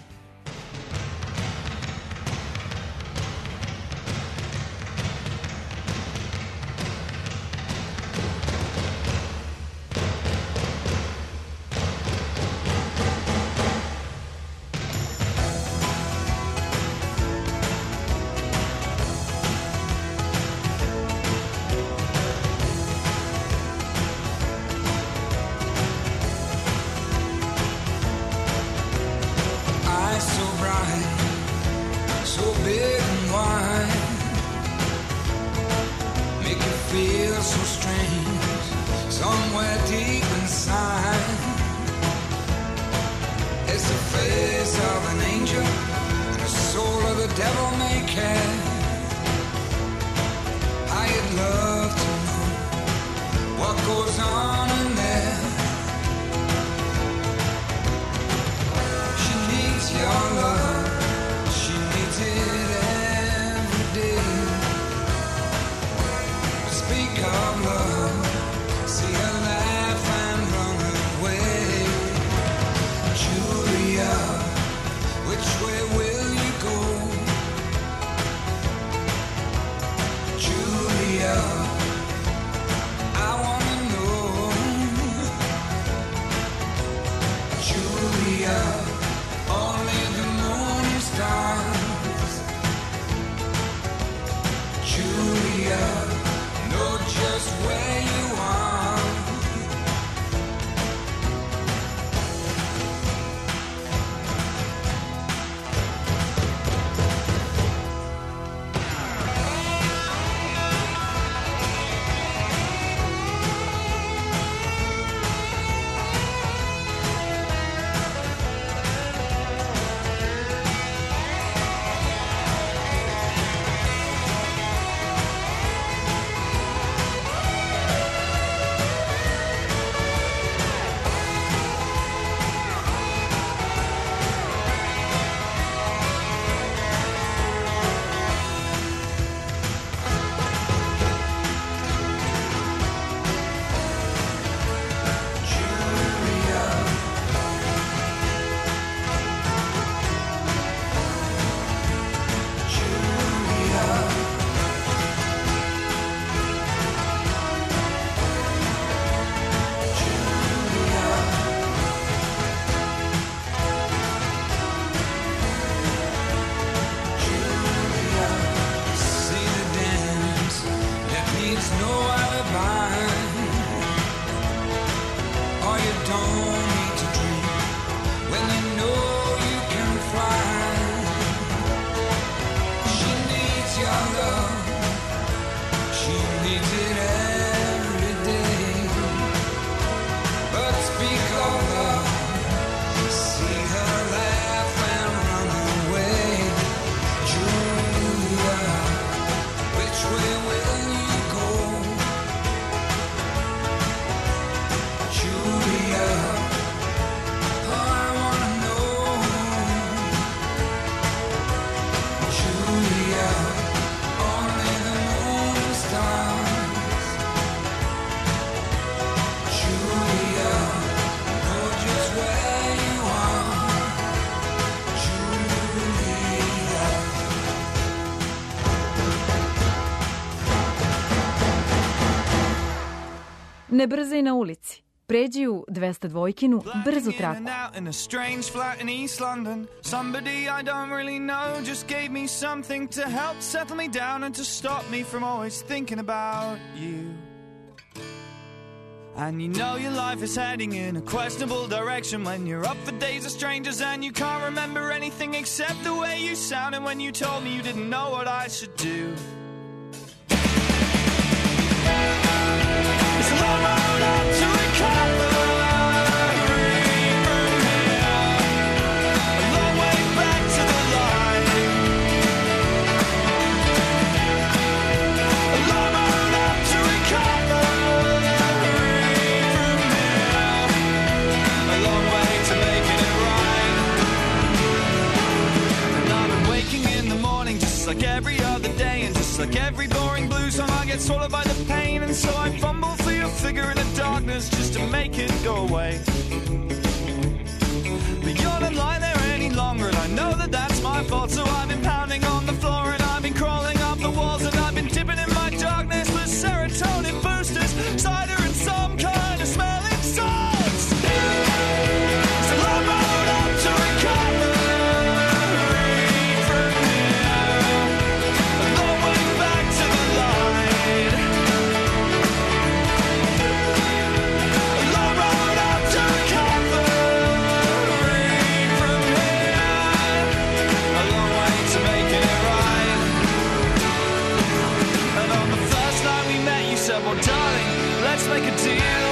Ne brzaj na ulici. Pređi u dvesta dvojkinu brzu traku. In and out in a strange flat in East London. Somebody I don't really know just gave me something to help settle me down and to stop me from always thinking about you. And you know your life is heading in a questionable direction when you're up for days of strangers and you can't remember anything except the way you sounded when you told me you didn't know what I should do. It's a long road up to recover. Like every other day, and just like every boring blues song, I get swallowed by the pain, and so I fumble for your figure in the darkness just to make it go away. But you're not lying there any longer, and I know that that's my fault. So I've been pounding on the floor, and I've been crawling up the walls, and I've been dipping in my darkness with serotonin boosters, cider, and some kind of smelling salts. It's a long road up to recover. Well, darling, let's make a deal.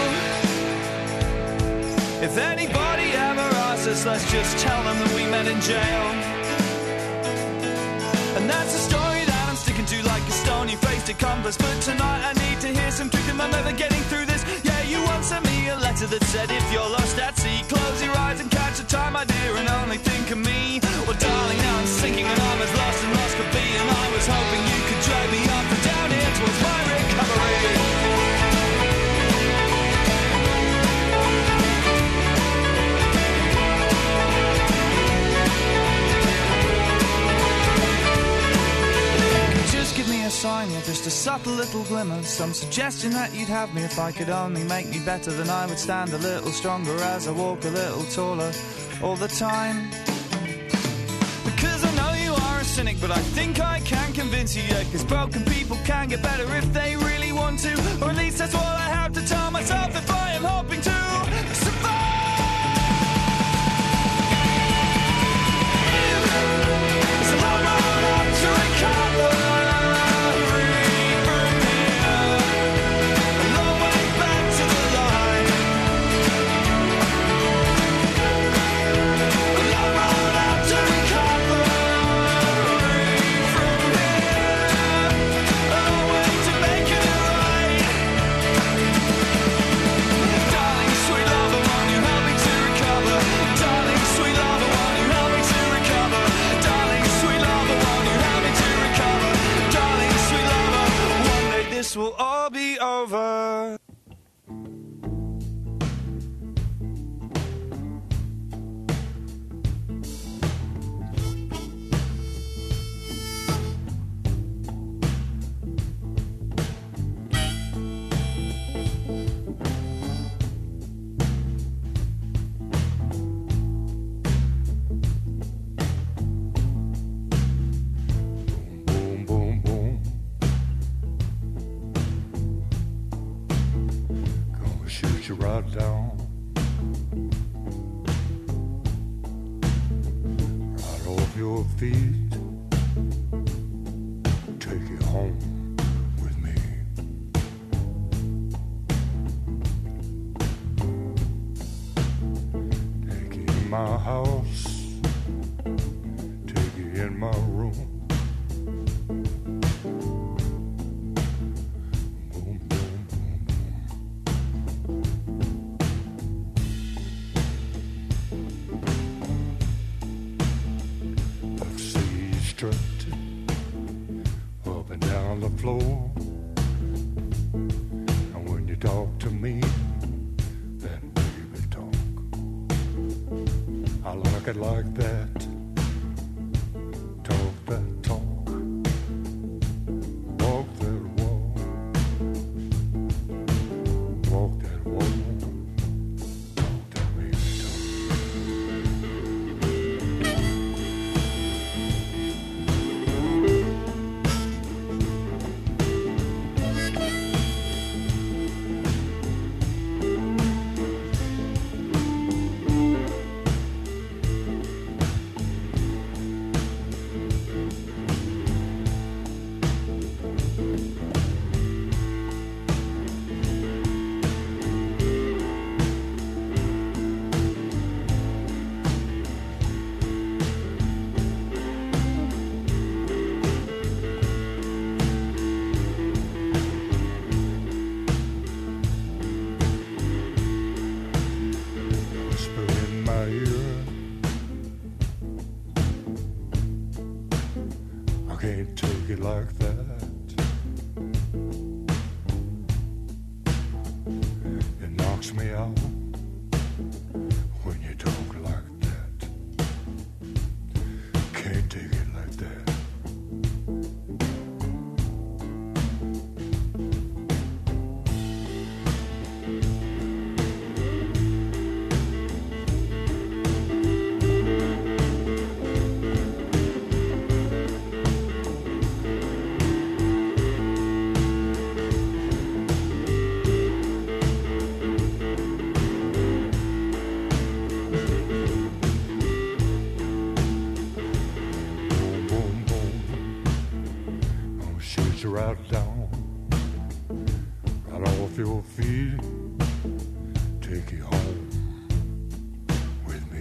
If anybody ever asks us, let's just tell them that we met in jail. And that's a story that I'm sticking to like a stony-faced accomplice. But tonight I need to hear some truth, and I'm never getting through this. Yeah, you once sent me a letter that said if you're lost at sea, close your eyes and catch the time, my dear, and only think of me. Well, darling, now I'm sinking and I'm as lost and lost could be, and I was hoping you could drag me up and down here towards my recovery. Give me a sign, yeah, just a subtle little glimmer, some suggestion that you'd have me. If I could only make me better, then I would stand a little stronger as I walk a little taller all the time. Because I know you are a cynic, but I think I can convince you, yeah, because broken people can get better if they really want to, or at least that's what I have to tell myself if I am hoping to survive. It's a long road up to recover. This will all be over. You right down, right off your feet, take you home with me. Take you in my house, take you in my room. Up and down the floor, and when you talk to me, then baby talk. I like it like that. Talk that talk, walk that walk, walk that walk. me out when you talk like that. Can't take it like that. Right down, right off your feet, take you home with me.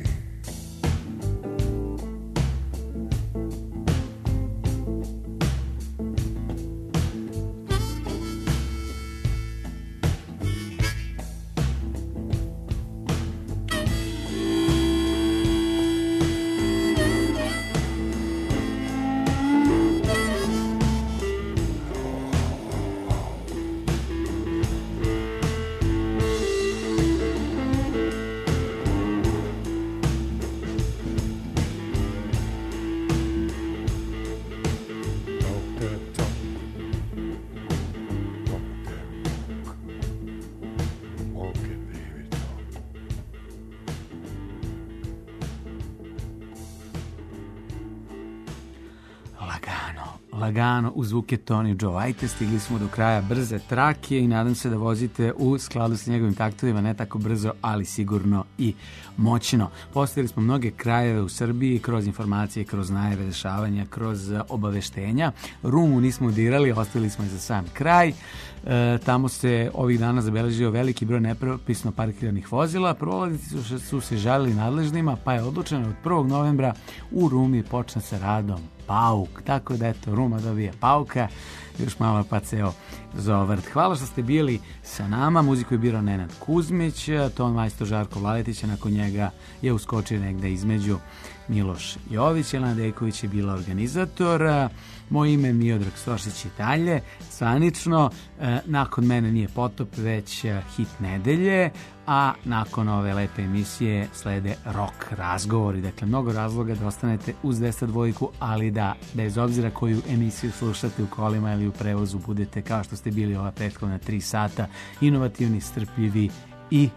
Lagano uz zvuke Tony Joe. Ajte, stigli smo do kraja brze trake i nadam se da vozite u skladu sa njegovim taktovima, ne tako brzo, ali sigurno i moćno. Postavili smo mnoge krajeve u Srbiji kroz informacije, kroz najave dešavanja, kroz obaveštenja. Rumu nismo dirali, ostavili smo je za sam kraj. E, tamo se ovih dana zabeležio veliki broj nepropisno parkiranih vozila. Prolaznici su, su se žalili nadležnima, pa je odlučeno od prvog novembra u Rumi počne sa radom pauk. Tako da eto, Ruma dobije pauka, još malo pa ceo zovrt. Hvala što ste bili sa nama. Muziku je birao Nenad Kuzmić, ton majstor Žarko Vlaletić, nakon njega je uskočio negde između Miloš Jović, Jelena Dejković je bila organizator. Moje ime je Miodrag Stošić i dalje, zvanično. E, nakon mene nije Potop, već hit nedelje, a nakon ove lepe emisije slede rock razgovori. Dakle, mnogo razloga da ostanete uz dvesta dva, ali da bez obzira koju emisiju slušate u kolima ili u prevozu budete kao što ste bili ova prethodna tri sata, inovativni, strpljivi i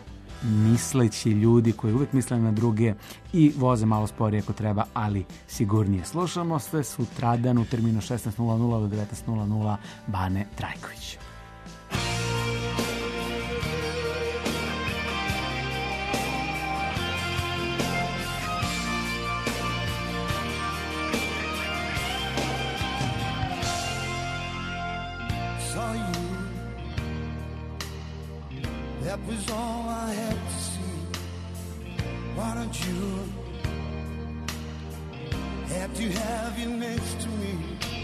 misleći ljudi koji uvijek misle na druge i voze malo sporije ako treba, ali sigurnije. Slušamo se sutradan u terminu šesnaest nula nula do devetnaest nula nula. Bane Trajković. Saw you. That was all I had to see. Why don't you have to have you next to me?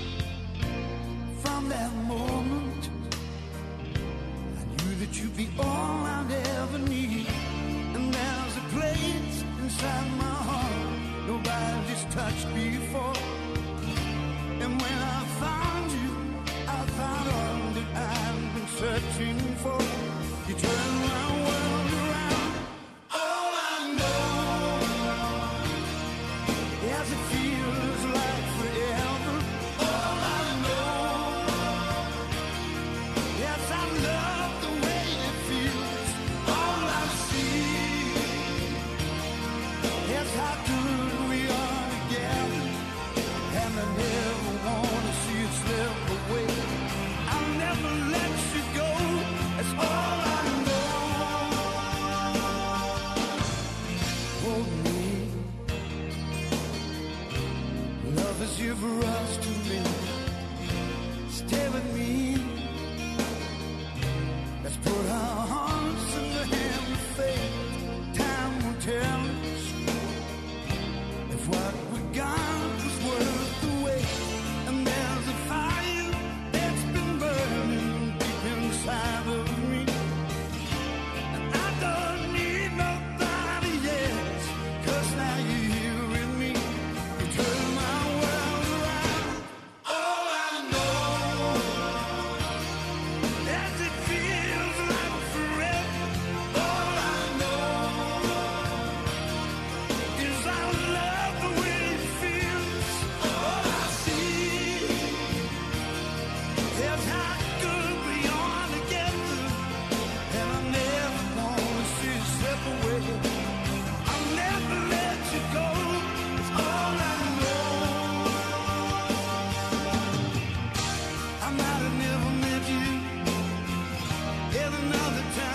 From that moment, I knew that you'd be all I'd ever need. And there's a place inside my heart nobody's touched before. And when I found you, I found all that I've been searching for. You turn my world around. All I know, yes, it feels like forever. All I know, yes, I love the way it feels. All I see, yes, how good we are together. And I never want to see you slip away. I'll never let you go. That's all I is you for us to live. Stay with me. Let's put our hearts in the hand of fate. Time will tell us if what we got was worth the wait. And there's a fire that's been burning deep inside of me. And I don't need nobody else, 'cause now you're here with me. You turn my feels like in another town.